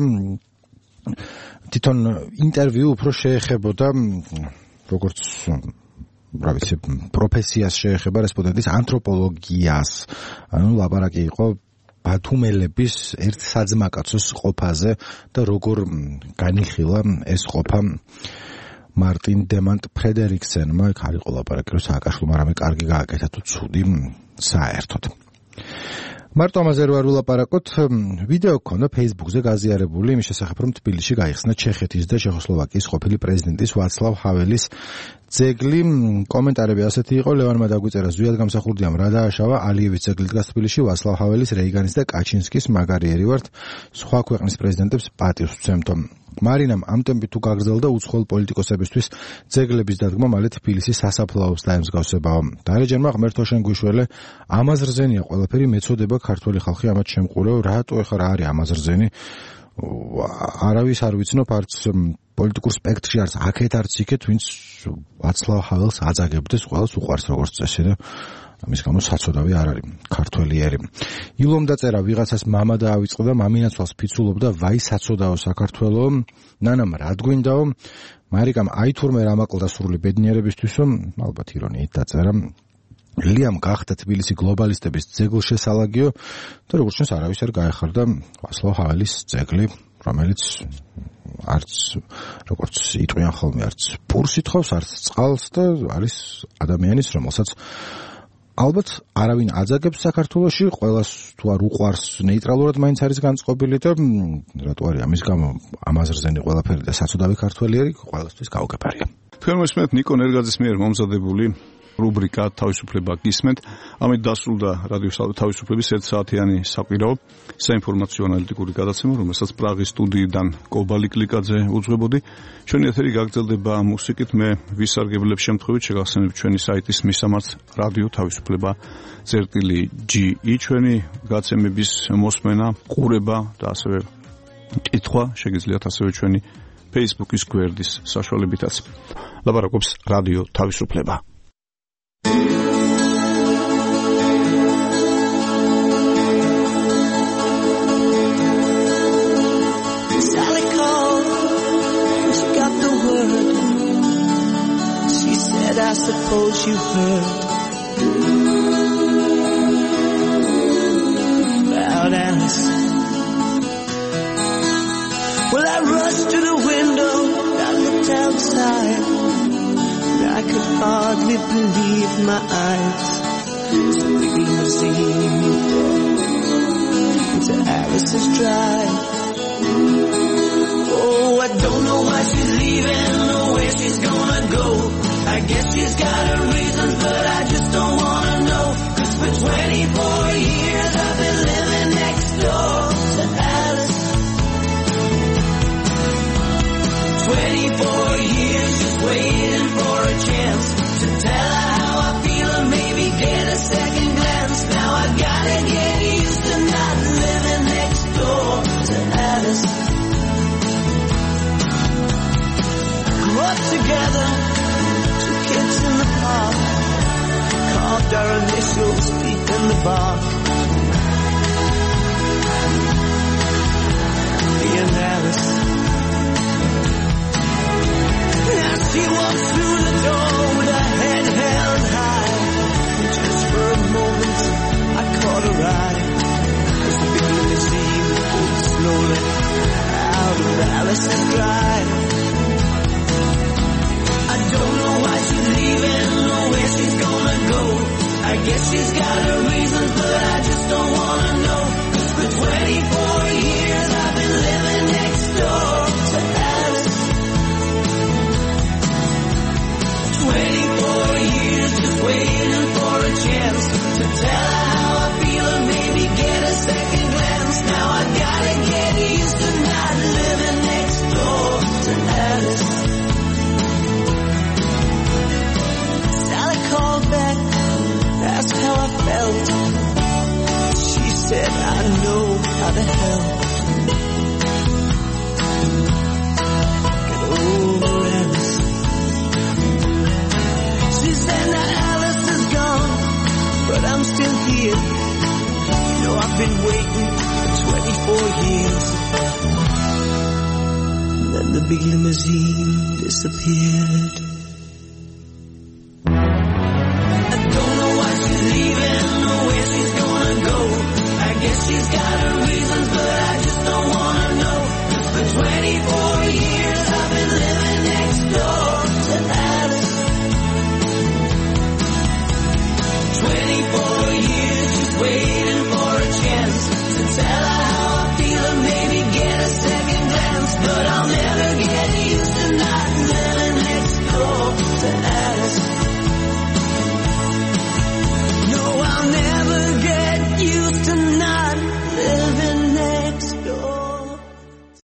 თვითონ ინტერვიუ უფრო შეეხებოდა როგორც რა ვიცი პროფესიას შეეხება რესპონდენტის ანთროპოლოგიას, ანუ ლაპარაკი იყო ბათუმელების ერთ საძმაკაცოს ყოფაზე და როგორ განიხილა ეს ყოფა მარტინ დემანტ ფრედერიკსენმა. იქ არ იყო ლაპარაკი რომ სააკაშვილმა რამე კარგი გააკეთა თუ ცუდი საერთოდ. მარტო ამაზე რო არ ვილაპარაკოთ, ვიდეო გქონდა Facebook-ზე გაზიარებული იმის შესახებ, რომ თბილისში გაიხსნა ჩეხეთის და ჩეხოსლოვაკიის ყოფილი პრეზიდენტის ვაცლავ ჰაველის ძეგლი. კომენტარები ასეთი იყო, ლევანმა დაგვიწერა, ზვიად გამსახურდიამ რა დააშავა, ალიევის ძეგლი დგას თბილისში, ვაცლავ ჰაველის, რეიგანის და კაჩინსკის მაგარიერი ვართ, სხვა ქვეყნის პრეზიდენტებს პატივს ვცემთო. მარინამ ამ ტემპით თუ გაგრძელდა უცხოელ პოლიტიკოსებისთვის ძეგლების დადგმა მალე თბილისის სასაფლაოს დაემსგავსებაო. დარეჯერმა ღმერთო შენ გვიშველე, ამაზრზენია ყველაფერი, მეწოდება ქართველი ხალხი ამათ შემყურეო, რატო ეხლა რა არის ამაზრზენი? არავის არ ვიცნობ, არც პოლიტიკურ სპექტრში, არც აქეთ, არც იქეთ, ვინც ვაცლავ ჰაველს აძაგებდეს, ყველას უყვარს როგორც წესი და ამის გამო საწოდავი არ არის ქართველიერი. ილომ დაწერა, ვიღაცას მამა დაავიწყდა და მამინაცვალს ფიცულობდა, ვაი საწოდაო საქართველო, ნანამ რა გვინდაო, მარიკამ აი თურმე რა მაკლდა სრული ბედნიერებისთვისო, ალბათ ირონიით დაწერა. ლიამ გახდა თბილისი გლობალისტების ძეგლშესალაგიო და როგორც ჩანს არავის არ გაეხარდა ვაცლავ ჰაველის ძეგლი, რომელიც არც როგორც იტყვიან ხოლმე, არც პურს ითხოვს, არც წყალს და არის ადამიანის, რომელსაც ალბათ არავინ აძაგებს საქართველოში, ყველას თუ არ უყვარს ნეიტრალურად მაინც არის განწყობილი და რატო არის ამის გამო ამაზრზენი ყველაფერი და საწოდავი ქართველიერი ყველასთვის გაუგებარია.
თქვენ მოსმენთ ნიკო ნერგაძის მიერ მომზადებული რუბრიკა თავისუფლება გისმენთ. ამით დასრულდა რადიო თავისუფლების ერთ საათიანი საყირაო საინფორმაციო ანალიტიკური გადაცემა, რომელსაც პრაღის სტუდიიდან კობალი კლიკაძე უძღვებოდი. ჩვენი ეთერი გაგრძელდება მუსიკით. მე ვისარგებლებ შემთხვევით შეგახსენებ ჩვენი საიტის მისამართს რადიო თავისუფლება წერტილი ჯი ი. ჩვენი გაცემების მოსმენა, ყურება და ასევე კითხვა შეგიძლიათ ასევე ჩვენი Facebook-ის გვერდის საშუალებითაც. ლაპარაკობს რადიო თავისუფლება.
suppose you heard about Alice. Well, I rushed to the window, I looked outside, and I could hardly believe my eyes. It's a big limousine into Alice's drive. Oh, I don't know why she's leaving or where she's gonna go. I guess she's got her reasons, but I just don't wanna know. 'Cause for twenty-four years I've been living next door to Alice. twenty-four years just waiting for a chance to tell her how I feel and maybe get a second glance. Now I gotta get used to not living next door to Alice. Grew up together, two kids in the park, carved our initials deep in the bark. Me and Alice. As she walks through the door with her head held high, and just for a moment I caught her eye, as the big limousine pulled slowly out of Alice's drive. I don't know why she's leaving or where she's gonna go. I guess she's got her reasons, but I just don't wanna know. 'Cause for twenty-four years I've been living next door to Alice. twenty-four years just waiting for a chance to tell her how I feel and maybe get a second glance. Now I gotta get used to not living next door to Alice. Sally called back, asked how I felt. She said I know how to help. Get over Alice. She said that Alice is gone, but I'm still here. You know I've been waiting for twenty-four years. And then the big limousine disappeared.